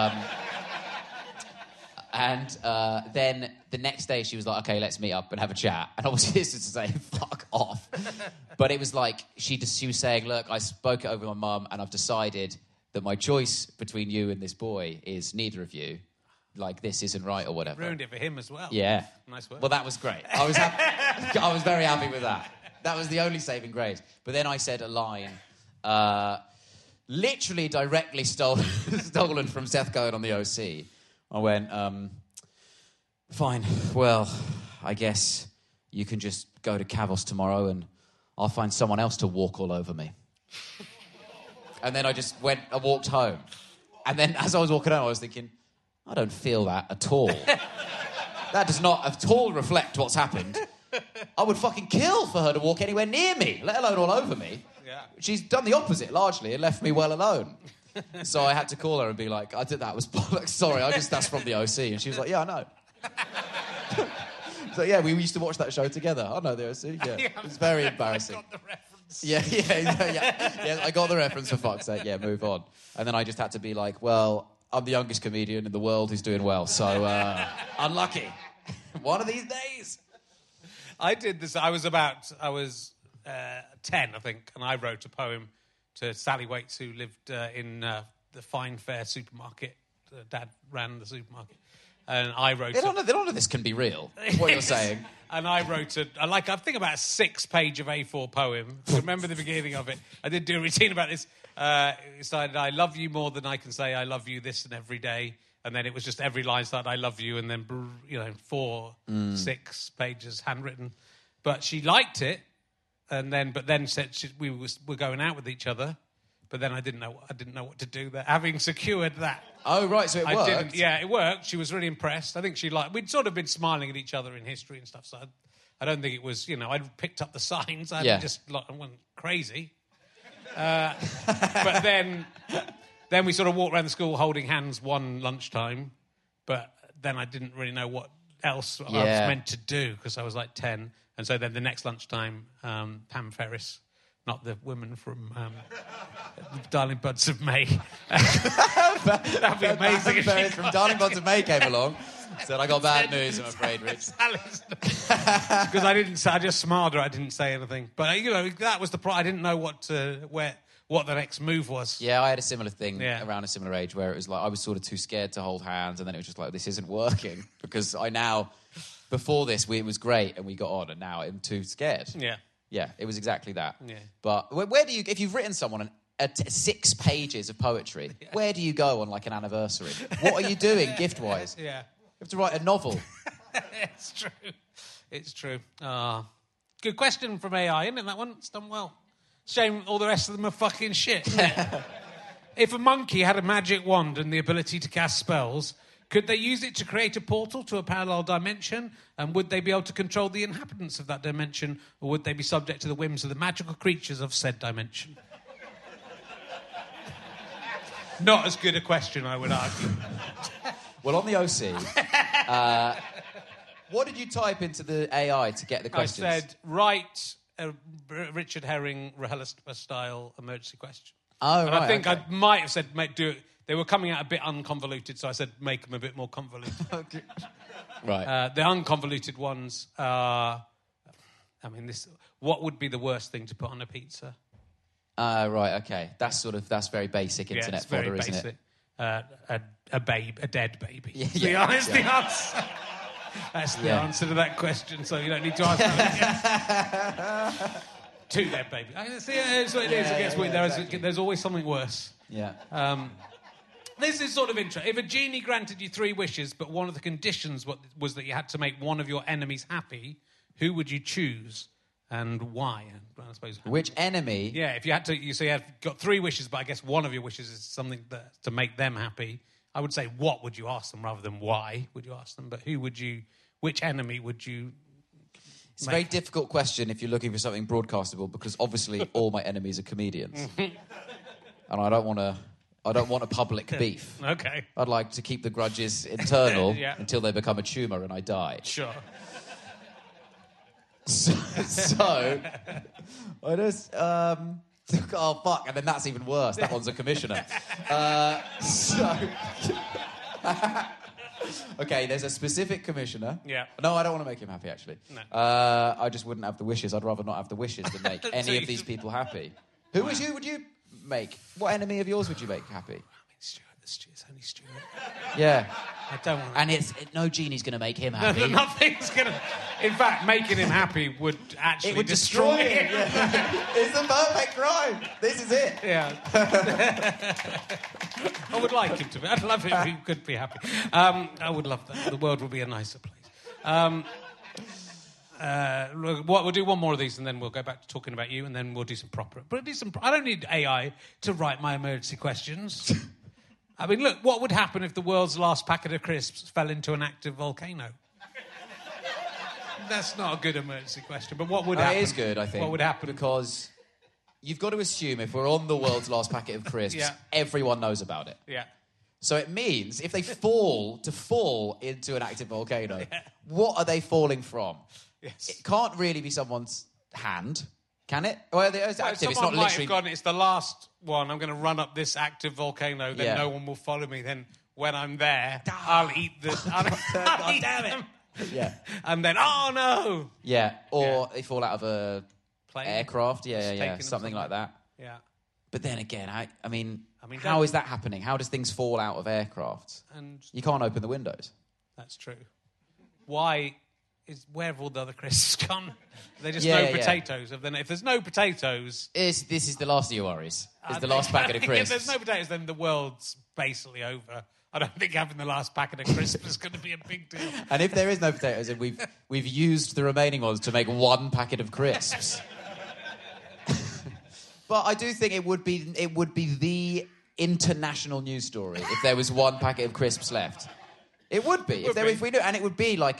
And then the next day she was like, okay, let's meet up and have a chat. And obviously this is to say, fuck off. But it was like, she was saying, look, I spoke it over with my mum and I've decided that my choice between you and this boy is neither of you. Like, this isn't right or whatever. Ruined it for him as well. Yeah. Nice work. Well, that was great. I was happy. I was very happy with that. That was the only saving grace. But then I said a line, literally directly stolen from Seth Cohen on the OC. I went, fine, well, I guess you can just go to Kavos tomorrow and I'll find someone else to walk all over me. And then I walked home. And then as I was walking home, I was thinking, I don't feel that at all. That does not at all reflect what's happened. I would fucking kill for her to walk anywhere near me, let alone all over me. Yeah. She's done the opposite, largely, and left me well alone. So I had to call her and be like, I did that, was bollocks, sorry, that's from the OC. And she was like, yeah, I know. So, yeah, we used to watch that show together. I know the OC, yeah. It was very embarrassing. I got the reference. Yeah, I got the reference, for fuck's sake. Yeah, move on. And then I just had to be like, well, I'm the youngest comedian in the world who's doing well, so unlucky. One of these days. I did this. I was 10, I think, and I wrote a poem to Sally Waits, who lived in the Fine Fair supermarket. Dad ran the supermarket, and I wrote. They don't know this can be real. What you're saying. And I wrote I think about a 6-page of A4 poem. I remember the beginning of it. I did do a routine about this. It started, I love you more than I can say. I love you this and every day. And then it was just every line started, I love you, and then, 6 pages handwritten. But she liked it, but then said we were going out with each other. But then I didn't know what to do there. Having secured that. Oh, right, so it worked. It worked. She was really impressed. I think we'd sort of been smiling at each other in history and stuff, so I don't think it was, I'd picked up the signs. I went crazy. But then we sort of walked around the school holding hands one lunchtime, but then I didn't really know what else I was meant to do because I was like 10. And so then the next lunchtime, Pam Ferris, not the woman from Darling Buds of May. That'd be amazing. Pam Ferris from Darling Buds of May came along. Said, I got bad news, I'm afraid, Rich. Because I just smiled her, I didn't say anything. But, that was the problem. I didn't know what the next move was. Yeah, I had a similar thing around a similar age where it was like I was sort of too scared to hold hands, and then it was just like, this isn't working. Because before this, it was great, and we got on, and now I'm too scared. Yeah. Yeah, it was exactly that. Yeah. But where do you, if you've written someone 6 pages of poetry, where do you go on like an anniversary? What are you doing gift-wise? Yeah. You have to write a novel. It's true. Good question from AI, isn't it, that one? It's done well. Shame all the rest of them are fucking shit. If a monkey had a magic wand and the ability to cast spells, could they use it to create a portal to a parallel dimension? And would they be able to control the inhabitants of that dimension? Or would they be subject to the whims of the magical creatures of said dimension? Not as good a question, I would argue. Well, on the OC, what did you type into the AI to get the questions? I said, write a Richard Herring RHLSTP-style emergency question. Oh, and right, I think okay. I might have said, do it. They were coming out a bit unconvoluted, so I said, make them a bit more convoluted. Okay. Right. The unconvoluted ones are... what would be the worst thing to put on a pizza? Right, okay. That's very basic internet it's very fodder, basic. isn't it? A dead baby. Yeah, The answer. That's the answer to that question, so you don't need to ask that. 2 dead babies. It's what it is. It gets weird. There's always something worse. Yeah. This is sort of interesting. If a genie granted you 3 wishes, but one of the conditions was that you had to make one of your enemies happy, who would you choose and why? I suppose. Which enemy? Yeah, if you had to, you got 3 wishes, but I guess one of your wishes is something to make them happy. I would say, what would you ask them rather than why would you ask them? But which enemy would you? It's a very difficult question if you're looking for something broadcastable, because obviously all my enemies are comedians, and I don't want a public beef. Okay. I'd like to keep the grudges internal Yeah. until they become a tumour and I die. Sure. So I just oh fuck, and then that's even worse. That one's a commissioner. Okay, there's a specific commissioner. Yeah. No, I don't want to make him happy, actually. No. I just wouldn't have the wishes. I'd rather not have the wishes than make any of these people happy. Who would you make? What enemy of yours would you make happy? Stuart. It's only Stuart. Yeah. I don't want. And no genie's going to make him happy. Nothing's going to... In fact, making him happy would actually It would destroy him. Yeah. It's the perfect crime. This is it. Yeah. I would like him to be. I'd love him if he could be happy. I would love that. The world would be a nicer place. We'll do one more of these and then we'll go back to talking about you and then we'll do some proper... I don't need AI to write my emergency questions. I mean, look, what would happen if the world's last packet of crisps fell into an active volcano? That's not a good emergency question, but what would happen? It is good, I think. What would happen? Because you've got to assume if we're on the world's last packet of crisps, Yeah. everyone knows about it. Yeah. So it means if they fall into an active volcano, what are they falling from? Yes. It can't really be someone's hand, can it? Well, it's active. It's Someone not might literally. have gone, it's the last one. I'm going to run up this active volcano. Then Yeah. no one will follow me. Then when I'm there, I'll eat the... I'll eat damn it. them. Yeah. And then, oh no! Yeah. Or they fall out of a Plane. aircraft. Yeah, Just yeah, taking them something like that. Yeah. But then again, I mean, mean, how is that happening? How does things fall out of aircraft? And You can't open the windows. that's true. Where have all the other crisps gone? They're just Yeah, no yeah. potatoes. If there's no potatoes... This is the last of your worries. It's the I last think- packet of If crisps. there's no potatoes, then the world's basically over. I don't think having the last packet of crisps is going to be a big deal. And if there is no potatoes, and we've used the remaining ones to make one packet of crisps. But I do think it would be the international news story if there was one packet of crisps left. It would be if we do, and it would be like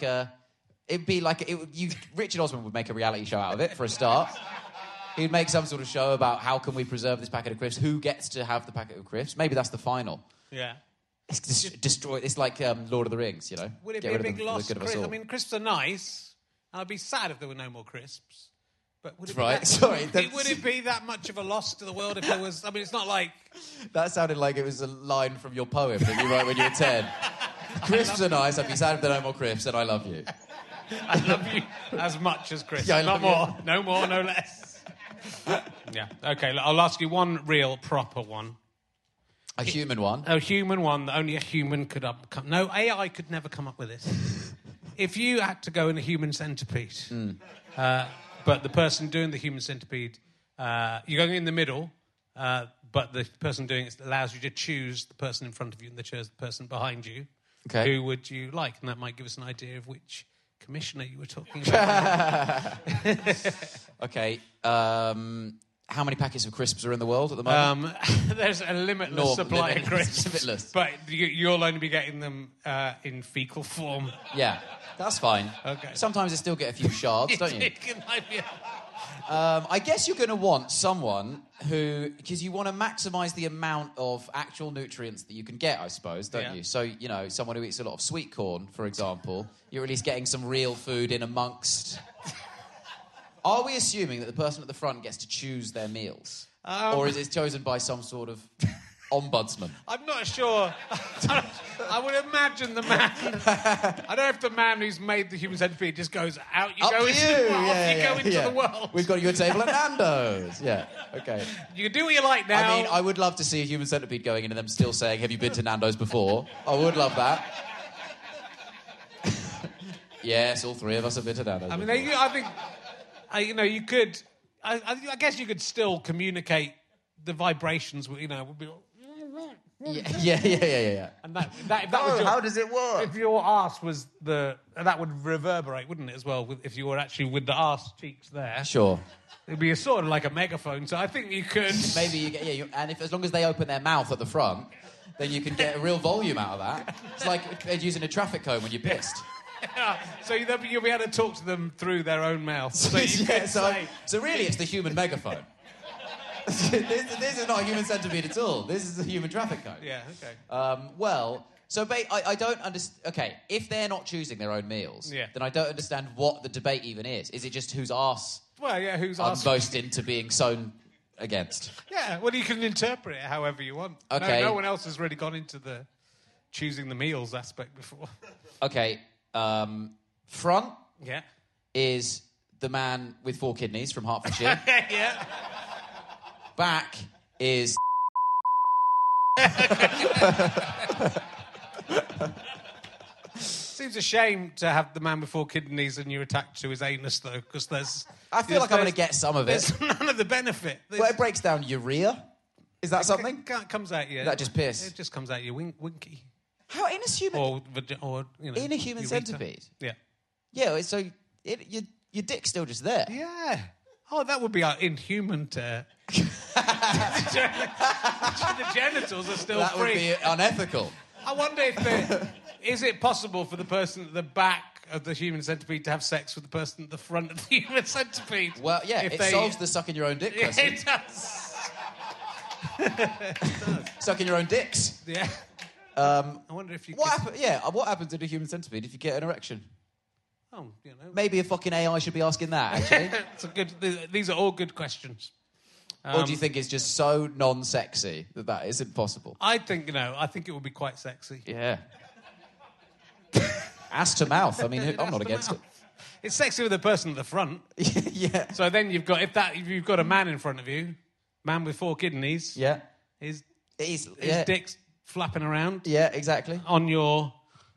Richard Osman would make a reality show out of it for a start. He'd make some sort of show about how can we preserve this packet of crisps, who gets to have the packet of crisps. Maybe that's the final. Yeah. It's destroy. It's like Lord of the Rings, you know. Would it Get be a rid of big them for the loss? good of us all. I mean, crisps are nice. And I'd be sad if there were no more crisps. But would it Right, be sorry, would it be that much of a loss to the world if there was... I mean, it's not like... That sounded like it was a line from your poem that you wrote when you were 10. Crisps are nice. I'd be sad if there are no more crisps, and I love you. I love you as much as crisps. Yeah, I not love more. No more, no less. Yeah. Okay, I'll ask you one real, proper one. A human one. A human one that only a human could come... No, AI could never come up with this. If you had to go in a human centipede, but the person doing the human centipede, you're going in the middle, but the person doing it allows you to choose the person in front of you and the person behind you. Okay. Who would you like? And that might give us an idea of which commissioner you were talking about. Okay. how many packets of crisps are in the world at the moment? There's a limitless supply of crisps. Limitless. But you'll only be getting them in fecal form. Yeah, that's fine. Okay. Sometimes they still get a few shards, don't you? I guess you're going to want someone who... Because you want to maximise the amount of actual nutrients that you can get, I suppose, don't you? So, you know, someone who eats a lot of sweet corn, for example, you're at least getting some real food in amongst... Are we assuming that the person at the front gets to choose their meals? Or is it chosen by some sort of ombudsman? I'm not sure. I would imagine the man... I don't know if the man who's made the human centipede just goes, out you go into the world. You go into the world. We've got you a table at Nando's. Yeah, okay. You can do what you like now. I mean, I would love to see a human centipede going in and them still saying, have you been to Nando's before? I would love that. Yes, all three of us have been to Nando's before. I think... you could... I guess you could still communicate the vibrations, would be... Yeah. And that was how does it work? If your arse was that would reverberate, wouldn't it, as well, if you were actually with the arse cheeks there? Sure. It'd be sort of like a megaphone, so I think you could... Maybe you get... and as long as they open their mouth at the front, then you can get a real volume out of that. It's like using a traffic cone when you're pissed. Yeah, so you'll be able to talk to them through their own mouth. So, so really it's the human megaphone. This is not a human centipede at all. This is a human traffic cone. Yeah, okay. I don't understand... Okay, if they're not choosing their own meals, then I don't understand what the debate even is. Is it just whose arse... Well, yeah, whose arse... I'm most into being sown against? Yeah, well, you can interpret it however you want. Okay. No one else has really gone into the choosing the meals aspect before. Okay, front is the man with 4 kidneys from Hertfordshire. Yeah. Back is... Seems a shame to have the man with 4 kidneys and you're attached to his anus, though, because there's... I feel like I'm going to get some of it. There's none of the benefit. Well, it breaks down urea. Is that something? It comes out you. That just piss? It just comes out your winky. How in a human... Or in a human centipede? Yeah. Yeah, so your dick's still just there. Yeah. Oh, that would be inhuman to... the genitals are still that free. That would be unethical. I wonder if is it possible for the person at the back of the human centipede to have sex with the person at the front of the human centipede? Well, yeah, it solves the sucking your own dick question. It does. Sucking your own dicks. Yeah. I wonder if you what happens in a human centipede if you get an erection? Oh, Maybe a fucking AI should be asking that, actually. These are all good questions. Or do you think it's just so non-sexy that isn't possible? I think it would be quite sexy. Yeah. Ass to mouth. I mean, I'm not against it. It's sexy with the person at the front. Yeah. So then you've got if you've got a man in front of you, man with 4 kidneys. Yeah. His dick's flapping around. Yeah, exactly. On your...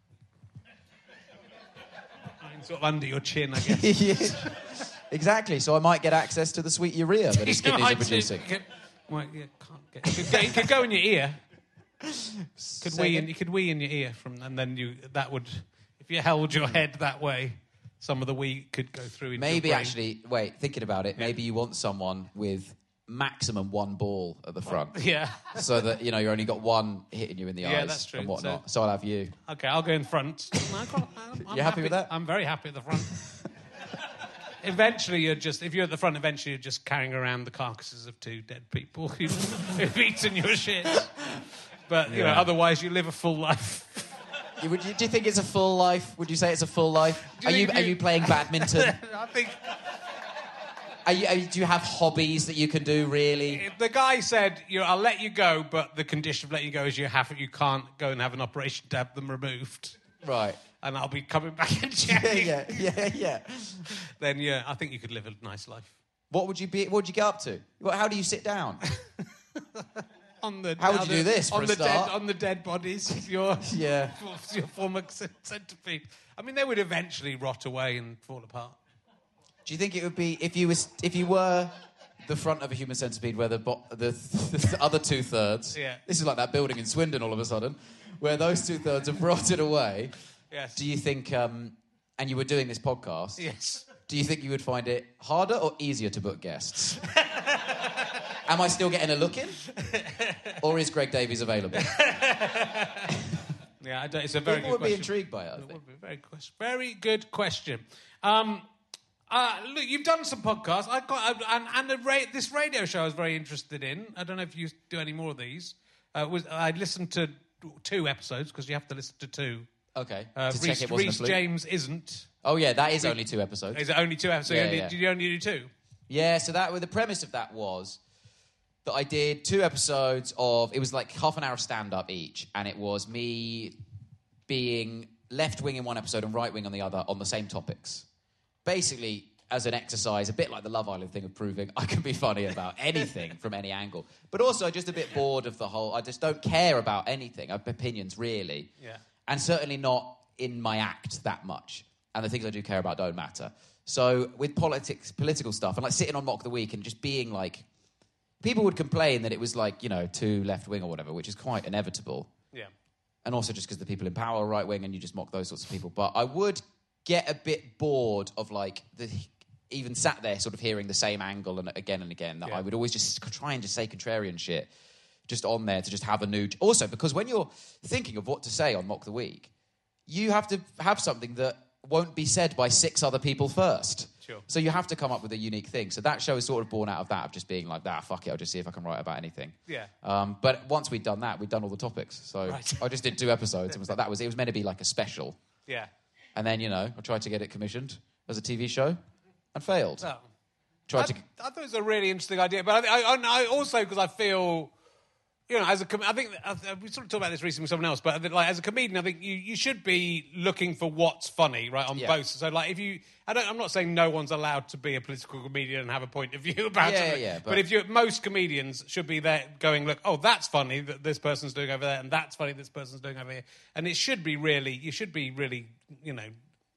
sort of under your chin, I guess. Yeah. Exactly. So I might get access to the sweet urea that his kidneys are producing. It could go in your ear. You could wee in your ear and then if you held your head that way, some of the wee could go through into your brain. Actually, thinking about it, maybe you want someone with maximum 1 ball at the front. Yeah. So that, you've only got one hitting you in the eyes that's true. and whatnot. So I'll have you. Okay, I'll go in front. You're happy with that? I'm very happy at the front. Eventually, if you're at the front, you're just carrying around the carcasses of 2 dead people who've eaten your shit. But, otherwise you live a full life. Do you think it's a full life? Would you say it's a full life? Are you playing badminton? I think... Do you have hobbies that you can do, really? The guy said, I'll let you go, but the condition of letting you go is you can't go and have an operation to have them removed. Right. And I'll be coming back and checking. Yeah. Then, I think you could live a nice life. What would you get up to? How do you sit down? How would you do this for a start? On the dead bodies of your former centipede. I mean, they would eventually rot away and fall apart. Do you think it would be if you were the front of a human centipede where the other 2/3? Yeah. This is like that building in Swindon all of a sudden, where those 2/3 have rotted away. Yes. Do you think? And you were doing this podcast. Yes. Do you think you would find it harder or easier to book guests? Am I still getting a look in? Or is Greg Davies available? Yeah, it's a very People good would be question. intrigued by it, I It think. would be very good question. Look, you've done some podcasts. This radio show I was very interested in. I don't know if you do any more of these. I listened to 2 episodes because you have to listen to 2. Okay, to check it wasn't a Rhys fluke. James isn't. Oh, yeah, that is only 2 episodes. Is it only 2 episodes? Yeah, yeah. Did you only do 2? Yeah, so the premise of that was that I did 2 episodes of... It was like half an hour of stand-up each, and it was me being left-wing in one episode and right-wing on the other on the same topics. Basically, as an exercise, a bit like the Love Island thing of proving I can be funny about anything from any angle. But also just a bit bored of the whole... I just don't care about anything. I have opinions, really. Yeah. And certainly not in my act that much. And the things I do care about don't matter. So with political stuff, and like sitting on Mock the Week and just being like... People would complain that it was like, you know, too left-wing or whatever, which is quite inevitable. Yeah. And also just because the people in power are right-wing and you just mock those sorts of people. But I would get a bit bored of like even sat there sort of hearing the same angle and again. That I would always just try and just say contrarian shit just on there to just have a new... Also, because when you're thinking of what to say on Mock the Week, you have to have something that won't be said by 6 other people first. Sure. So you have to come up with a unique thing. So that show is sort of born out of that, of just being like, fuck it, I'll just see if I can write about anything. Yeah. But once we'd done that, we'd done all the topics. So Right. I just did 2 episodes and was like, it was meant to be like a special. Yeah. And then, you know, I tried to get it commissioned as a TV show and failed. Oh. Tried I to... thought it was a really interesting idea, but I also, because I feel, you know, I think we sort of talked about this recently with someone else, but like as a comedian, I think you should be looking for what's funny, right, on both. So like I'm not saying no one's allowed to be a political comedian and have a point of view about it. Yeah, but most comedians should be there going, look, oh, that's funny that this person's doing over there, and that's funny this person's doing over here, and you should be really, you know,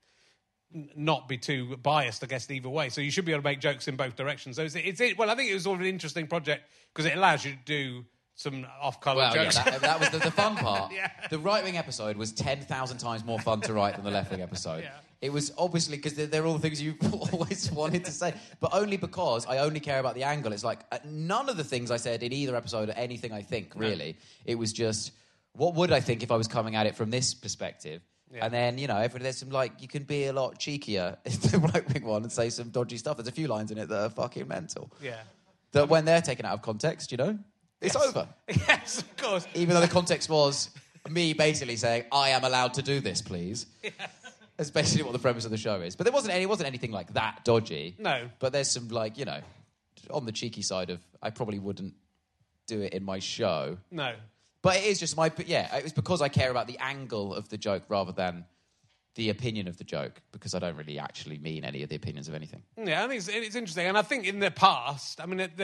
not be too biased, I guess, either way. So you should be able to make jokes in both directions. So well, I think it was sort of an interesting project because it allows you to do some off-colour jokes. Yeah, that was the fun part. Yeah. The right-wing episode was 10,000 times more fun to write than the left-wing episode. Yeah. It was obviously because they're all the things you've always wanted to say, but only because I only care about the angle. It's like none of the things I said in either episode are anything I think, really. No. It was just, what would I think if I was coming at it from this perspective? Yeah. And then, you know, there's some, like, you can be a lot cheekier in the right-wing one and say some dodgy stuff. There's a few lines in it that are fucking mental. Yeah. That when they're taken out of context, you know, it's over. Yes, of course. Even though the context was me basically saying, I am allowed to do this, please. Yes. That's basically what the premise of the show is. But it wasn't anything like that dodgy. No. But there's some, like, you know, on the cheeky side of, I probably wouldn't do it in my show. No. But it is just it was because I care about the angle of the joke rather than the opinion of the joke, because I don't really actually mean any of the opinions of anything. Yeah, I think it's interesting. And I think in the past, I mean,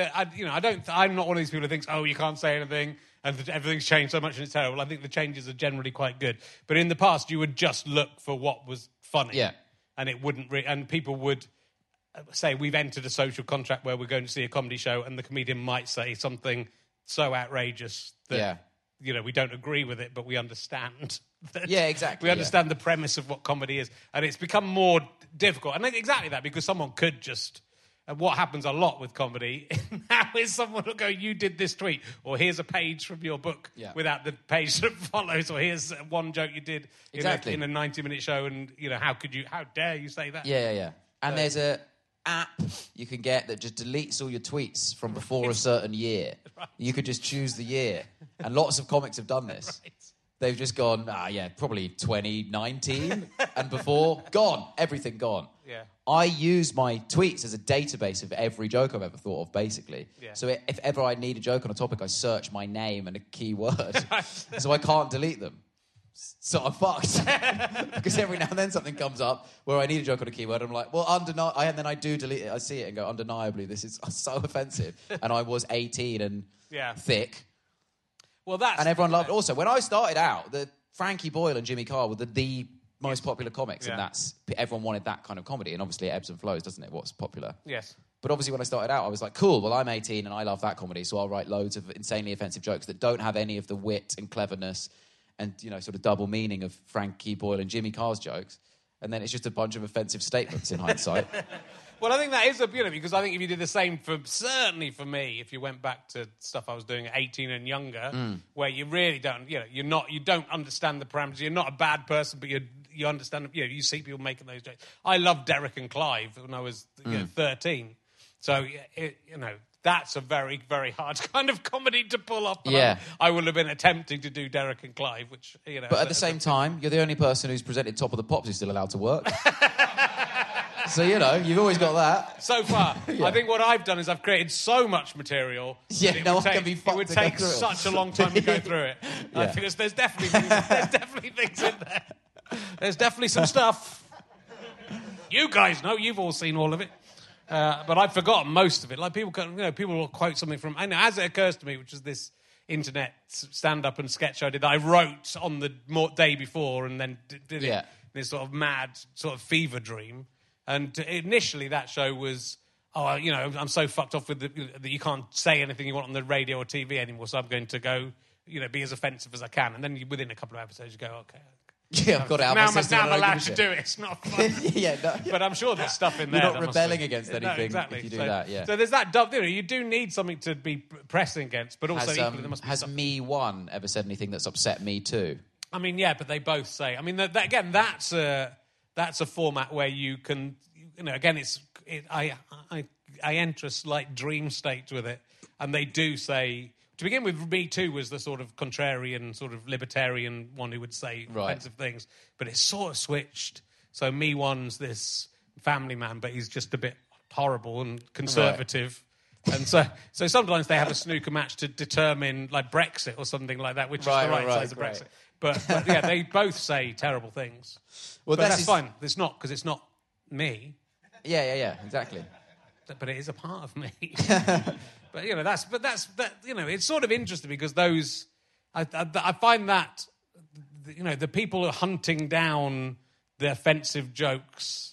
I'm not one of these people who thinks, oh, you can't say anything and everything's changed so much and it's terrible. I think the changes are generally quite good. But in the past, you would just look for what was funny. Yeah. And it wouldn't and people would say, we've entered a social contract where we're going to see a comedy show, and the comedian might say something so outrageous that, you know, we don't agree with it, but we understand. Yeah, exactly. We understand the premise of what comedy is. And it's become more difficult. And exactly that, because someone could just... And what happens a lot with comedy now is someone will go, you did this tweet, or here's a page from your book without the page that follows, or here's one joke you did in a 90-minute show, and, you know, how dare you say that? Yeah. And there's a app you can get that just deletes all your tweets from before a certain year. Right. You could just choose the year. And lots of comics have done this. Right. They've just gone, probably 2019 and before, gone, everything gone. Yeah. I use my tweets as a database of every joke I've ever thought of, basically. Yeah. So if ever I need a joke on a topic, I search my name and a keyword. So I can't delete them. So I'm fucked. Because every now and then something comes up where I need a joke on a keyword. I'm like, well, and then I do delete it. I see it and go, undeniably, this is so offensive. And I was 18 and thick. Well, and everyone loved it. Also, when I started out, Frankie Boyle and Jimmy Carr were the most popular comics, and everyone wanted that kind of comedy. And obviously, it ebbs and flows, doesn't it? What's popular? Yes. But obviously, when I started out, I was like, cool. Well, I'm 18 and I love that comedy, so I'll write loads of insanely offensive jokes that don't have any of the wit and cleverness and, you know, sort of double meaning of Frankie Boyle and Jimmy Carr's jokes. And then it's just a bunch of offensive statements in hindsight. Well, I think that is because I think if you did the same certainly for me, if you went back to stuff I was doing at 18 and younger, where you really don't, you don't understand the parameters. You're not a bad person, but you understand. You see people making those jokes. I loved Derek and Clive when I was 13. So that's a very, very hard kind of comedy to pull off. But I would have been attempting to do Derek and Clive, which But at the same time, you're the only person who's presented Top of the Pops who's still allowed to work. So, you've always got that. So far. I think what I've done is I've created so much material. Yeah, no one can be fucked. It would take such a long time to go through it. Because there's definitely things in there. There's definitely some stuff. You guys know, you've all seen all of it. But I've forgotten most of it. Like people will quote something from, as it occurs to me, which is this internet stand-up and sketch I did that I wrote on the day before and then did it. This sort of mad sort of fever dream. And initially that show was, I'm so fucked off with that you can't say anything you want on the radio or TV anymore, so I'm going to go, be as offensive as I can. And then within a couple of episodes you go, okay. Yeah, I've got it out of my system. Now I'm allowed to do it. It's not fun. But I'm sure there's stuff in there. You're not rebelling against anything if you do that, So there's that, you do need something to be pressing against, but also equally there must be something. Has Me One ever said anything that's upset Me Too? I mean, yeah, but they both say. I mean, again, that's a format where you can, again, I enter a slight dream state with it, and they do say, to begin with, Me Too was the sort of contrarian, sort of libertarian one who would say offensive things, but it's sort of switched. So Me One's this family man, but he's just a bit horrible and conservative. Right. And so sometimes they have a snooker match to determine, like, Brexit or something like that, which is the right size of Brexit. But yeah, they both say terrible things. Well, that's fine. It's not, because it's not me. Yeah, exactly. But it is a part of me. But it's sort of interesting because those, I find that, the people who are hunting down the offensive jokes,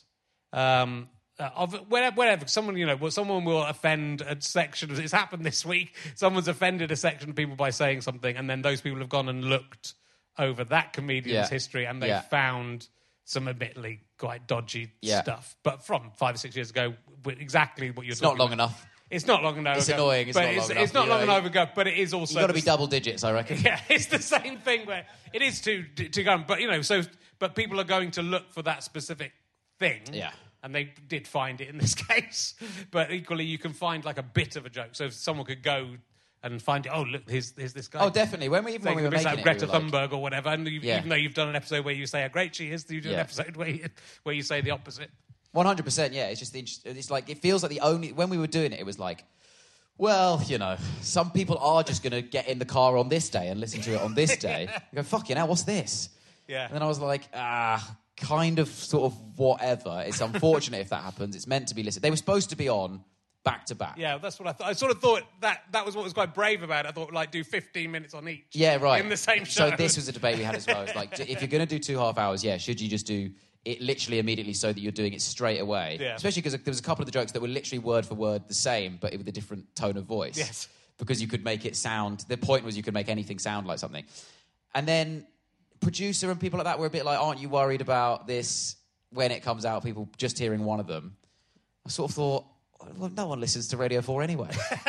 of whatever, someone will offend a section. It's happened this week. Someone's offended a section of people by saying something, and then those people have gone and looked over that comedian's history, and they found some admittedly quite dodgy stuff. But from 5 or 6 years ago, exactly what you're talking about. It's not long enough. It's not long enough. It's annoying. It's not long enough ago, but it is also... You've got to be double digits, I reckon. Yeah, it's the same thing where it is to go. But, but people are going to look for that specific thing. Yeah. And they did find it in this case. But equally, you can find like a bit of a joke. So if someone could go and find it, oh, look, here's this guy. Oh, definitely. When we were making it, Greta Thunberg or whatever, and even though you've done an episode where you say how great she is, you do an episode where you say the opposite. 100%, yeah. It's just it's like, it feels like when we were doing it, it was like, well, some people are just going to get in the car on this day and listen to it on this day. You go, fucking hell, what's this? Yeah. And then I was like, kind of, sort of, whatever. It's unfortunate if that happens. It's meant to be listened. They were supposed to be on back to back. Yeah, that's what I thought. I sort of thought that was what was quite brave about it. I thought, like, do 15 minutes on each. Yeah, right. In the same show. So this was a debate we had as well. It's like, if you're going to do 2.5 hours, should you just do it literally immediately so that you're doing it straight away? Yeah. Especially because there was a couple of the jokes that were literally word for word the same, but with a different tone of voice. Yes. Because you could make it sound... The point was you could make anything sound like something. And then producer and people like that were a bit like, aren't you worried about this when it comes out, people just hearing one of them? I sort of thought, well, no one listens to Radio 4 anyway.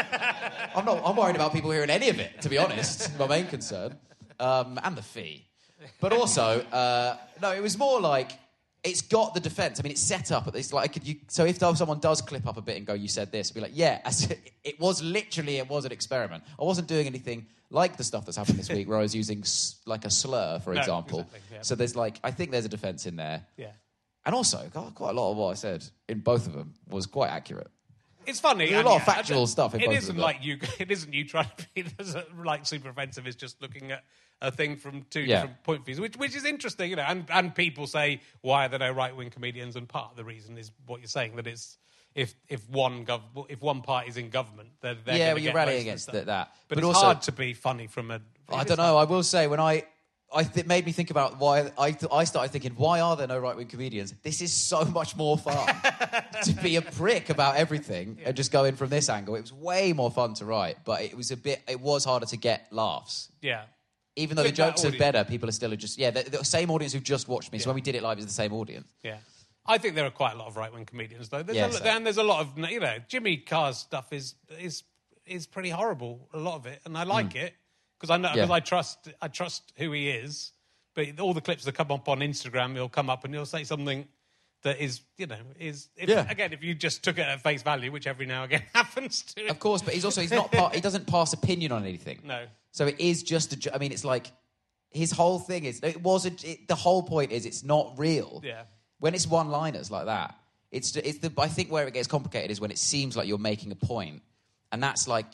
I'm worried about people hearing any of it, to be honest. My main concern. And the fee. But also, no, it was more like, it's got the defence. I mean, it's set up. It's like, so if someone does clip up a bit and go, you said this, be like, yeah, it was an experiment. I wasn't doing anything like the stuff that's happened this week where I was using like a slur, for example. Exactly, yeah. So there's I think there's a defence in there. Yeah. And also, quite a lot of what I said in both of them was quite accurate. It's funny. There's a lot of factual stuff in both of them. It isn't you trying to be like super offensive. It's just looking at a thing from two different point of views, which is interesting, And people say, why are there no right-wing comedians? And part of the reason is what you're saying, that it's if one party's in government, they're well, you're rallying against that. But it's also hard to be funny from a. I don't know. I will say when it made me think about why I started thinking, why are there no right-wing comedians? This is so much more fun to be a prick about everything and just go in from this angle. It was way more fun to write, but it was harder to get laughs. Yeah. Even though the jokes are better, people are still just... Yeah, the same audience who just watched me. So when we did it live, it was the same audience. Yeah. I think there are quite a lot of right-wing comedians, though. There's a lot of, Jimmy Carr's stuff is pretty horrible, a lot of it, and I like it because I trust who he is. But all the clips that come up on Instagram, he'll come up and he'll say something that is, again, if you just took it at face value, which every now and again happens to. Of course, but he doesn't pass opinion on anything. No. So it is just it's like his whole thing is the whole point is it's not real. Yeah. When it's one-liners like that, I think where it gets complicated is when it seems like you're making a point, and that's like,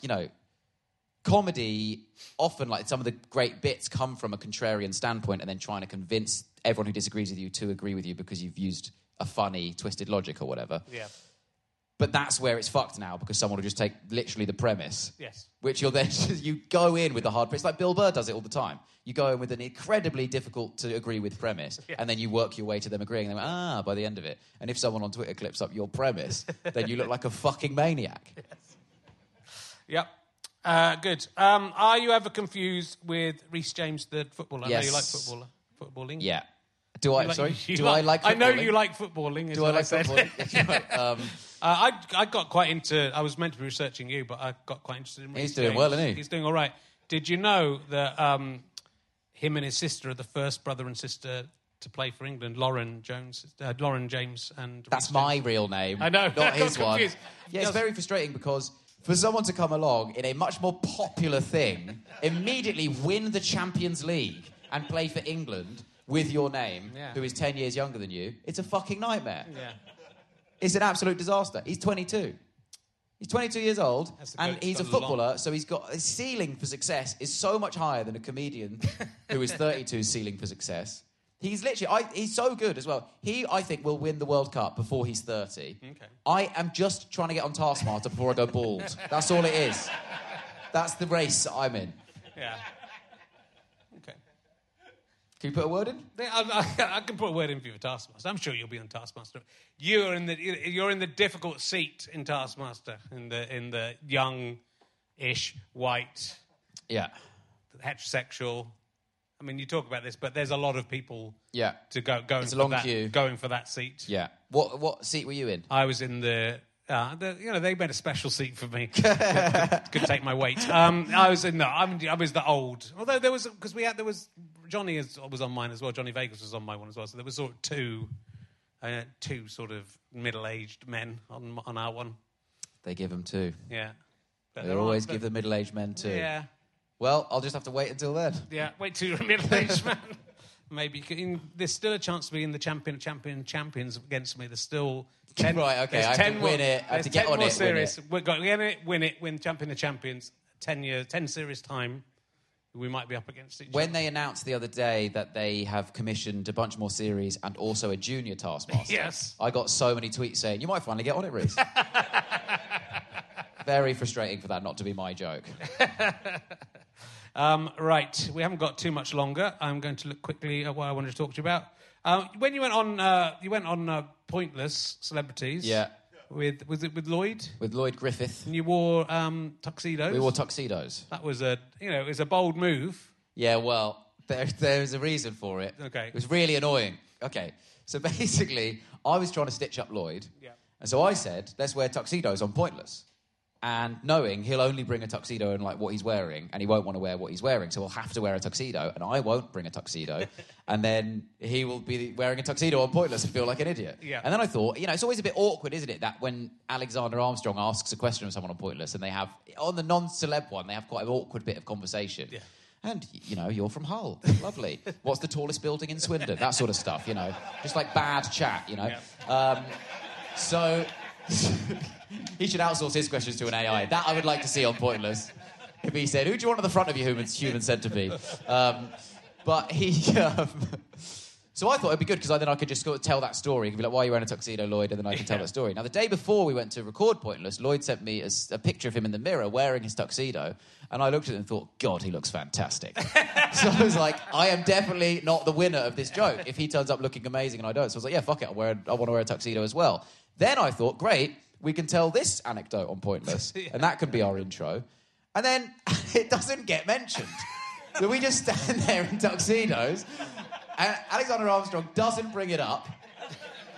comedy often, like, some of the great bits come from a contrarian standpoint and then trying to convince everyone who disagrees with you to agree with you because you've used a funny, twisted logic or whatever. Yeah. But that's where it's fucked now because someone will just take literally the premise. Yes. Which you'll then, you go in with the hard premise. Like Bill Burr does it all the time. You go in with an incredibly difficult to agree with premise, and then you work your way to them agreeing. And they by the end of it. And if someone on Twitter clips up your premise, then you look like a fucking maniac. Yes. Yep. Good. Are you ever confused with Reece James, the footballer? Yes. I know you like footballing. Yeah. Do I like footballing? I know you like footballing. Do I like footballing? I got quite into... I was meant to be researching you, but I got quite interested in Reece He's doing James. well, isn't he? He's doing all right. Did you know that him and his sister are the first brother and sister to play for England? Lauren James and... That's my real name. I know. Not his one. Confused. Yeah, it's very frustrating because for someone to come along in a much more popular thing, immediately win the Champions League and play for England with your name, who is 10 years younger than you, it's a fucking nightmare. Yeah. It's an absolute disaster. He's 22. He's 22 years old, and he's a footballer, so his ceiling for success is so much higher than a comedian who is 32's ceiling for success. He's literally... he's so good as well. I think, will win the World Cup before he's 30. Okay. I am just trying to get on Taskmaster before I go bald. That's all it is. That's the race I'm in. Yeah. Okay. Can you put a word in? I can put a word in for you for Taskmaster. I'm sure you'll be on Taskmaster. You're in the difficult seat in Taskmaster, in the young-ish, white, heterosexual. I mean, you talk about this, but there's a lot of people going for that seat. Yeah. What seat were you in? I was in they made a special seat for me. could take my weight. I was the old. Although there was Johnny was on mine as well. Johnny Vegas was on my one as well. So there was sort of two sort of middle-aged men on our one. They give them two. Yeah. They always give the middle-aged men two. Yeah. Well, I'll just have to wait until then. Yeah, wait till you're a middle-aged man. Maybe there's still a chance to be in the champions against me. There's still 10. Right, okay. I have to win it. I have to get on it. Series. We've got to win champion of champions. 10 series time. We might be up against each other. When they announced the other day that they have commissioned a bunch more series and also a junior Taskmaster, yes, I got so many tweets saying, "You might finally get on it, Reece." Very frustrating for that not to be my joke. Right, we haven't got too much longer. I'm going to look quickly at what I wanted to talk to you about. When you went on Pointless Celebrities. Yeah. Was it with Lloyd? With Lloyd Griffith. And you wore tuxedos. We wore tuxedos. That was it was a bold move. Yeah, well, there's a reason for it. Okay. It was really annoying. Okay, so basically, I was trying to stitch up Lloyd. Yeah. And so I said, let's wear tuxedos on Pointless. And knowing he'll only bring a tuxedo and like what he's wearing, and he won't want to wear what he's wearing, so he'll have to wear a tuxedo, and I won't bring a tuxedo, and then he will be wearing a tuxedo on Pointless and feel like an idiot. Yeah. And then I thought, it's always a bit awkward, isn't it, that when Alexander Armstrong asks a question of someone on Pointless, and they have, on the non-celeb one, they have quite an awkward bit of conversation. Yeah. And, you're from Hull. Lovely. What's the tallest building in Swindon? That sort of stuff, Just like bad chat, Yeah. So... He should outsource his questions to an AI. That I would like to see on Pointless. If he said, who do you want at the front of your human centipede? But he... So I thought it'd be good, because then I could just tell that story. He'd be like, why are you wearing a tuxedo, Lloyd? And then I could tell that story. Now, the day before we went to record Pointless, Lloyd sent me a picture of him in the mirror wearing his tuxedo. And I looked at it and thought, God, he looks fantastic. So I was like, I am definitely not the winner of this joke if he turns up looking amazing and I don't. So I was like, yeah, fuck it, I want to wear a tuxedo as well. Then I thought, great, we can tell this anecdote on Pointless, and that can be our intro. And then it doesn't get mentioned. So we just stand there in tuxedos, and Alexander Armstrong doesn't bring it up.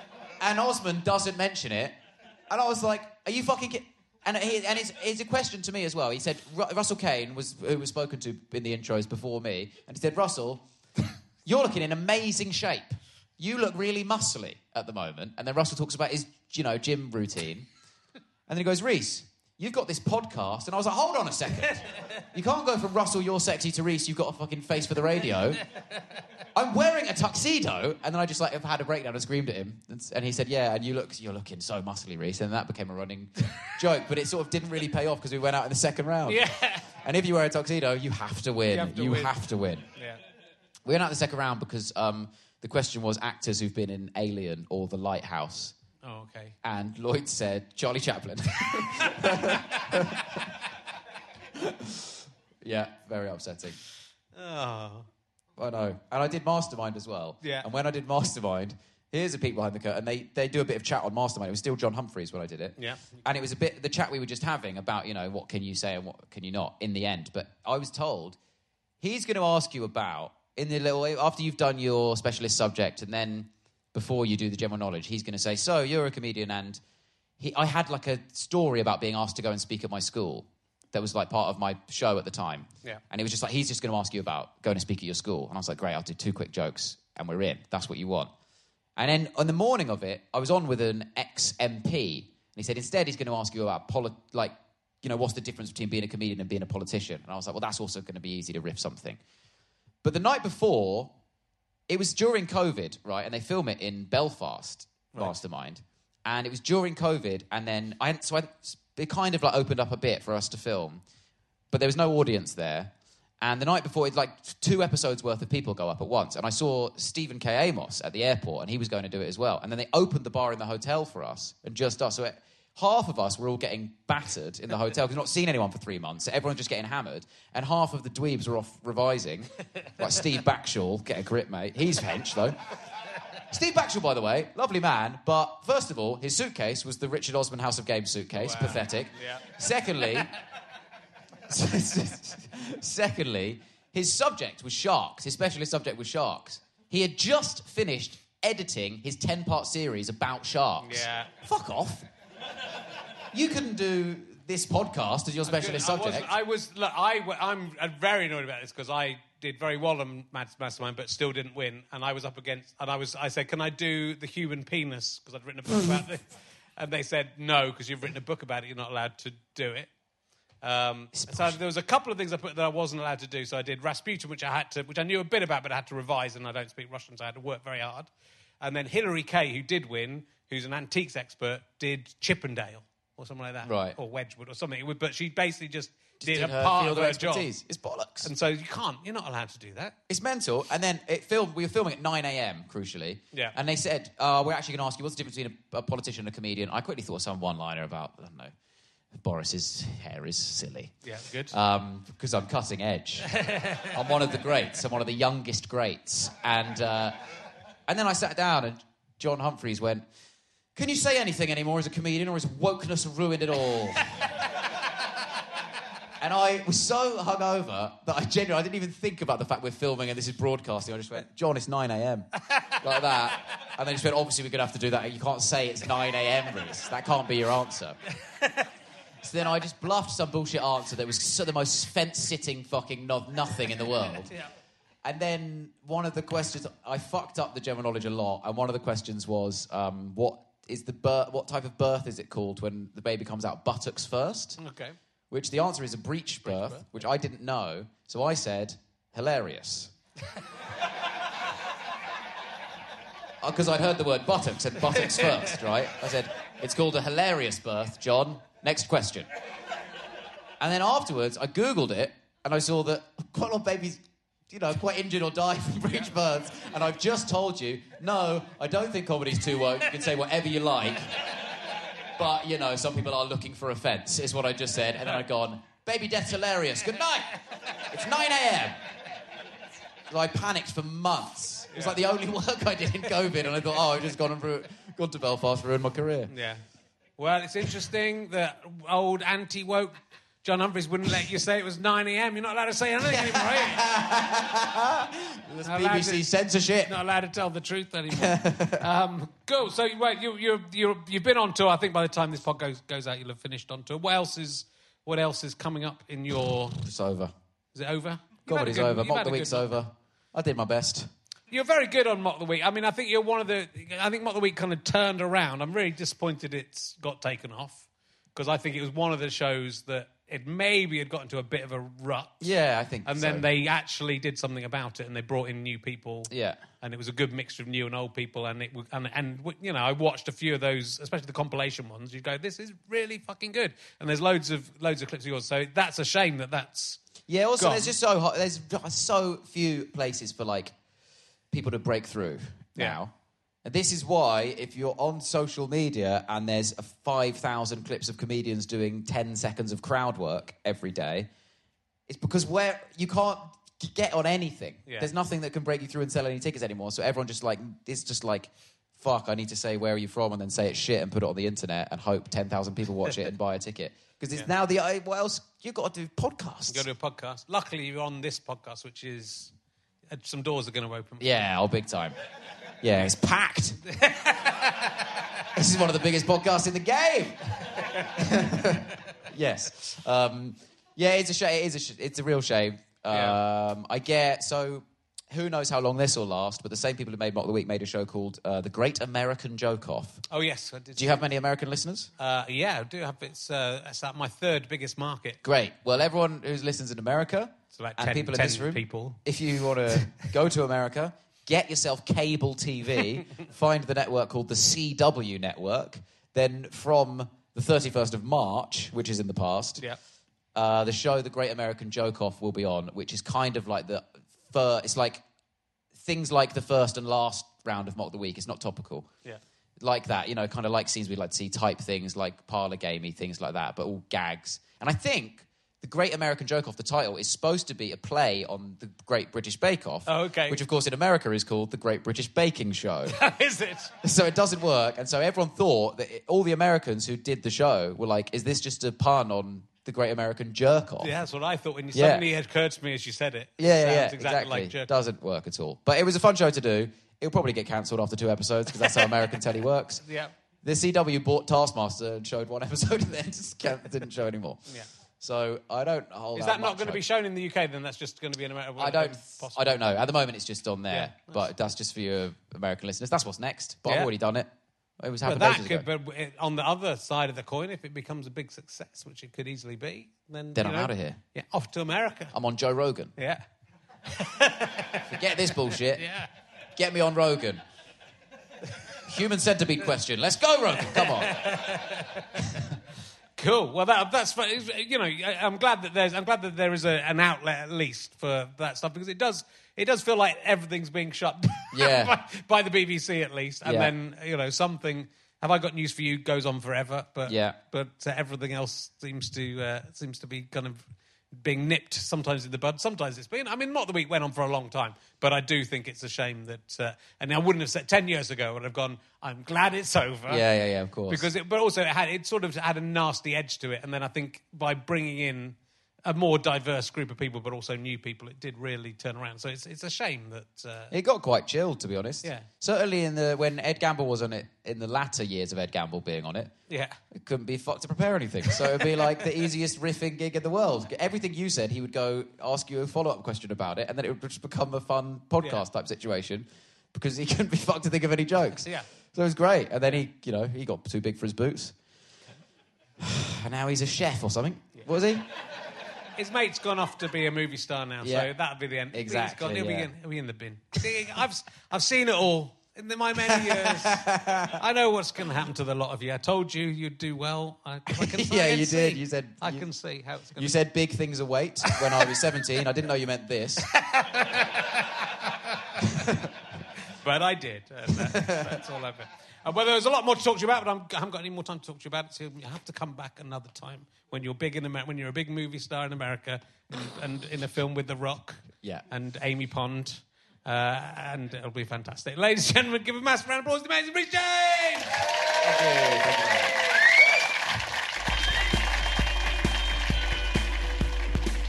And Osman doesn't mention it. And I was like, are you fucking kidding? And it's a question to me as well. He said, Russell Kane, who was spoken to in the intros before me, and he said, Russell, you're looking in amazing shape. You look really muscly at the moment. And then Russell talks about his, gym routine. And then he goes, Reese, you've got this podcast. And I was like, hold on a second. You can't go from Russell, you're sexy, to Reese, you've got a fucking face for the radio. I'm wearing a tuxedo. And then I just had a breakdown and screamed at him. And he said, yeah, and you're looking so muscly, Reese. And that became a running joke. But it sort of didn't really pay off because we went out in the second round. Yeah. And if you wear a tuxedo, you have to win. You have to win. Yeah. We went out in the second round because the question was actors who've been in Alien or The Lighthouse. Oh, okay. And Lloyd said Charlie Chaplin. Yeah, very upsetting. Oh. I know. And I did Mastermind as well. Yeah. And when I did Mastermind, here's a peek behind the curtain. They do a bit of chat on Mastermind. It was still John Humphreys when I did it. Yeah. And it was a bit the chat we were just having about, what can you say and what can you not in the end. But I was told he's going to ask you about, after you've done your specialist subject and then before you do the general knowledge, he's going to say, so you're a comedian, and I had a story about being asked to go and speak at my school. That was part of my show at the time. Yeah. And it was just he's just going to ask you about going to speak at your school. And I was like, great, I'll do 2 quick jokes and we're in. That's what you want. And then on the morning of it, I was on with an ex-MP. And he said, instead, he's going to ask you about, what's the difference between being a comedian and being a politician? And I was like, well, that's also going to be easy to riff something. But the night before, it was during COVID, right? And they film it in Belfast, right. Mastermind. And it was during COVID. And then it kind of opened up a bit for us to film, but there was no audience there. And the night before, it's 2 episodes worth of people go up at once. And I saw Stephen K. Amos at the airport, and he was going to do it as well. And then they opened the bar in the hotel for us, and just us. So half of us were all getting battered in the hotel because we've not seen anyone for 3 months. So everyone's just getting hammered. And half of the dweebs were off revising, like Steve Backshall, get a grip, mate. He's hench, though. Steve Backshall, by the way, lovely man, but first of all, his suitcase was the Richard Osman House of Games suitcase. Wow. Pathetic. Yeah. Secondly, his subject was sharks. His specialist subject was sharks. He had just finished editing his 10-part series about sharks. Yeah. Fuck off. You couldn't do this podcast as your specialist subject. I'm very annoyed about this because I did very well on Mastermind, but still didn't win. And I was up against, I said, can I do the human penis? Because I'd written a book about it. And they said, no, because you've written a book about it, you're not allowed to do it. So there was a couple of things I put that I wasn't allowed to do. So I did Rasputin, which I knew a bit about, but I had to revise, and I don't speak Russian, so I had to work very hard. And then Hilary Kay, who did win, who's an antiques expert, did Chippendale or something like that. Right. Or Wedgwood or something. But she basically just did a her part field of her expertise. job. It's bollocks. And so you're not allowed to do that. It's mental. And then we were filming at 9 a.m, crucially. Yeah. And they said, we're actually going to ask you, what's the difference between a politician and a comedian? I quickly thought of some one-liner about, I don't know, Boris's hair is silly. Yeah, good. Because I'm cutting edge. I'm one of the greats. I'm one of the youngest greats. And then I sat down and John Humphreys went, can you say anything anymore as a comedian, or has wokeness ruined it all? And I was so hungover that I didn't even think about the fact we're filming and this is broadcasting. I just went, John, it's 9 a.m. like that. And then he just went, obviously we're going to have to do that. You can't say it's 9 a.m, Reese. That can't be your answer. So then I just bluffed some bullshit answer that was the most fence-sitting fucking nothing in the world. Yeah. And then one of the questions, I fucked up the general knowledge a lot, and one of the questions was, what type of birth is it called when the baby comes out buttocks first? Okay. Which the answer is a breech birth, which I didn't know. So I said, hilarious. Because I'd heard the word buttocks and buttocks first, right? I said, it's called a hilarious birth, John. Next question. And then afterwards, I Googled it, and I saw that quite a lot of babies, quite injured or die from breech births. And I've just told you, no, I don't think comedy's too woke. You can say whatever you like. But, some people are looking for offence, is what I just said. And then I'd gone, baby death's hilarious. Good night. It's 9 a.m. So I panicked for months. It was like the only work I did in COVID. And I thought, I've just gone to Belfast, ruined my career. Yeah. Well, it's interesting that old anti-woke John Humphries wouldn't let you say it was 9 a.m. You're not allowed to say anything anymore, are you? There's BBC censorship. Not allowed to tell the truth anymore. Cool. So, wait, you've been on tour. I think by the time this pod goes out, you'll have finished on tour. What else is coming up in your... It's over. Is it over? Comedy's over. Mock the Week's over. I did my best. You're very good on Mock the Week. I mean, I think you're one of the... I think Mock the Week kind of turned around. I'm really disappointed it's got taken off because I think it was one of the shows that it maybe had got into a bit of a rut. Yeah, I think and so. then they actually did something about it and they brought in new people. Yeah. And it was a good mixture of new and old people. And you know, I watched a few of those, especially the compilation ones. You go, this is really fucking good. And there's loads of clips of yours. So that's a shame that's Yeah, also gone. there's just so hot. There's so few places for like people to break through now. And this is why, if you're on social media and there's 5,000 clips of comedians doing 10 seconds of crowd work every day, it's because where you can't get on anything. Yeah. There's nothing that can break you through and sell any tickets anymore. So everyone just like, it's just like, fuck, I need to say, where are you from? And then say it's shit and put it on the internet and hope 10,000 people watch it and buy a ticket. Because it's now what else? You've got to do podcasts. You've got to do a podcast. Luckily, you're on this podcast, which is... some doors are going to open. Yeah, big time. Yeah, it's packed. This is one of the biggest podcasts in the game. Yes. Yeah, it's a shame. It's a real shame. I get... So, who knows how long this will last, but the same people who made Mock the Week made a show called The Great American Joke Off. Oh, yes, I did. Do you have many American listeners? Yeah, I do have. It's my third biggest market. Great. Well, everyone who listens in America So like and 10, people in 10 this room, people. if you want to go to America, get yourself cable TV, find the network called the CW network. Then from the 31st of March, which is in the past, the show The Great American Joke Off will be on, which is kind of like it's like things like the first and last round of Mock the Week. It's not topical. Yeah. Like that, you know, kind of like scenes we'd like to see, type things like parlour gamey, things like that, but all gags. And I think The Great American Joke Off, the title, is supposed to be a play on The Great British Bake Off. Oh, okay. Which, of course, in America is called The Great British Baking Show. Is it? So it doesn't work. And so everyone thought that all the Americans who did the show were like, is this just a pun on The Great American Jerk Off? Yeah, that's what I thought when suddenly it occurred to me as you said it. Yeah, Sounds exactly like jerk. Doesn't work at all. But it was a fun show to do. It'll probably get cancelled after 2 episodes because that's how American telly works. Yeah. The CW bought Taskmaster and showed 1 episode and then just didn't show anymore. Yeah. So I don't hold Is that not going to be shown in the UK then? That's just going to be in America? I don't know. At the moment, it's just on there. Yeah, but that's just for your American listeners. That's what's next. But I've already done it. It was But happening ages ago. on the other side of the coin, if it becomes a big success, which it could easily be, then I'm out of here. Yeah, off to America. I'm on Joe Rogan. Yeah. Forget this bullshit. Yeah. Get me on Rogan. Human centipede question. Let's go, Rogan. Come on. Cool. Well, that's you know, I'm glad that there is an outlet at least for that stuff because it does feel like everything's being shut down by the BBC at least, and then you know something. Have I Got News for You goes on forever, but everything else seems to be kind of being nipped sometimes in the bud. Sometimes it's been. I mean, Mock the Week went on for a long time, but I do think it's a shame that. And I wouldn't have said 10 years ago. I would have gone. I'm glad it's over. Yeah, of course. Because but also it sort of had a nasty edge to it, and then I think by bringing in a more diverse group of people, but also new people, it did really turn around. So it's a shame that it got quite chilled, to be honest. Yeah. Certainly when Ed Gamble was on it, in the latter years of Ed Gamble being on it, it couldn't be fucked to prepare anything. So it'd be like the easiest riffing gig in the world. Everything you said, he would go ask you a follow-up question about it, and then it would just become a fun podcast type situation because he couldn't be fucked to think of any jokes. Yeah. So it was great. And then he got too big for his boots. And now he's a chef or something. Yeah. What was he? His mate's gone off to be a movie star now, so that'll be the end. Exactly. He'll be in the bin. I've seen it all in my many years. I know what's going to happen to the lot of you. I told you you'd do well. I can you see. did. You said I can see how it's going. You said big things await when I was 17. I didn't know you meant this. But I did. That's all I've been. Well, there's a lot more to talk to you about, but I haven't got any more time to talk to you about it. So you have to come back another time when you're big in America, when you're a big movie star in America, and in a film with The Rock, and Amy Pond, and it'll be fantastic. Ladies and gentlemen, give a massive round of applause to the amazing Rich James. Thank you.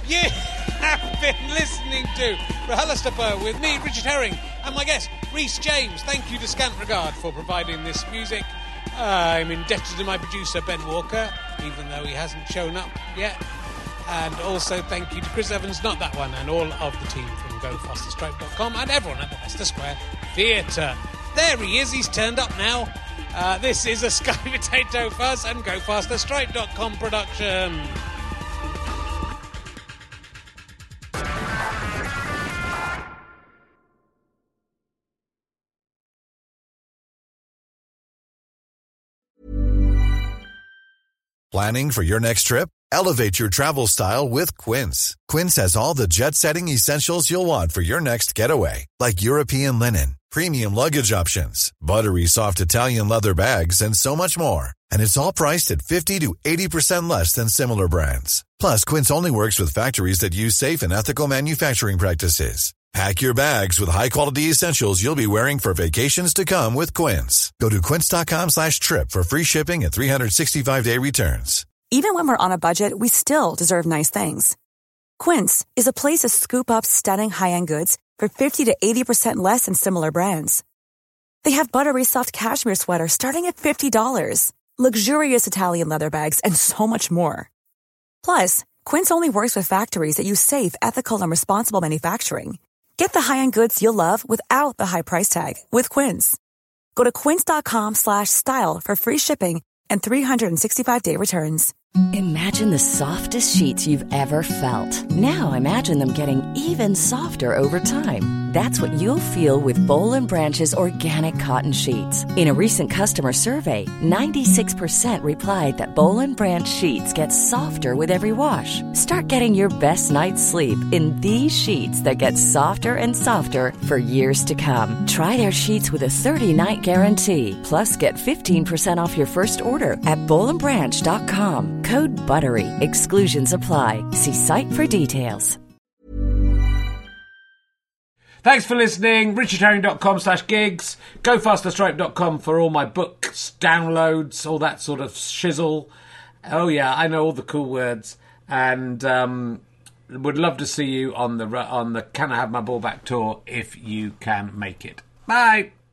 You have been listening to RHLSTP with me, Richard Herring, and my guest, Rhys James. Thank you to Scant Regard for providing this music. I'm indebted to my producer, Ben Walker, even though he hasn't shown up yet. And also thank you to Chris Evans, not that one, and all of the team from GoFasterStripe.com and everyone at the Leicester Square Theatre. There he is, he's turned up now. This is a Sky Potato Fuzz and GoFasterStripe.com production. Planning for your next trip? Elevate your travel style with Quince. Quince has all the jet-setting essentials you'll want for your next getaway, like European linen, premium luggage options, buttery soft Italian leather bags, and so much more. And it's all priced at 50 to 80% less than similar brands. Plus, Quince only works with factories that use safe and ethical manufacturing practices. Pack your bags with high-quality essentials you'll be wearing for vacations to come with Quince. Go to quince.com/trip for free shipping and 365-day returns. Even when we're on a budget, we still deserve nice things. Quince is a place to scoop up stunning high-end goods for 50 to 80% less than similar brands. They have buttery soft cashmere sweaters starting at $50, luxurious Italian leather bags, and so much more. Plus, Quince only works with factories that use safe, ethical, and responsible manufacturing. Get the high-end goods you'll love without the high price tag with Quince. Go to quince.com/style for free shipping and 365-day returns. Imagine the softest sheets you've ever felt. Now imagine them getting even softer over time. That's what you'll feel with Boll & Branch's organic cotton sheets. In a recent customer survey, 96% replied that Boll & Branch sheets get softer with every wash. Start getting your best night's sleep in these sheets that get softer and softer for years to come. Try their sheets with a 30-night guarantee. Plus, get 15% off your first order at bollandbranch.com. Code BUTTERY. Exclusions apply. See site for details. Thanks for listening. richardherring.com/gigs. GoFasterStripe.com for all my books, downloads, all that sort of shizzle. Oh yeah, I know all the cool words. And would love to see you on the Can I Have My Ball Back tour if you can make it. Bye.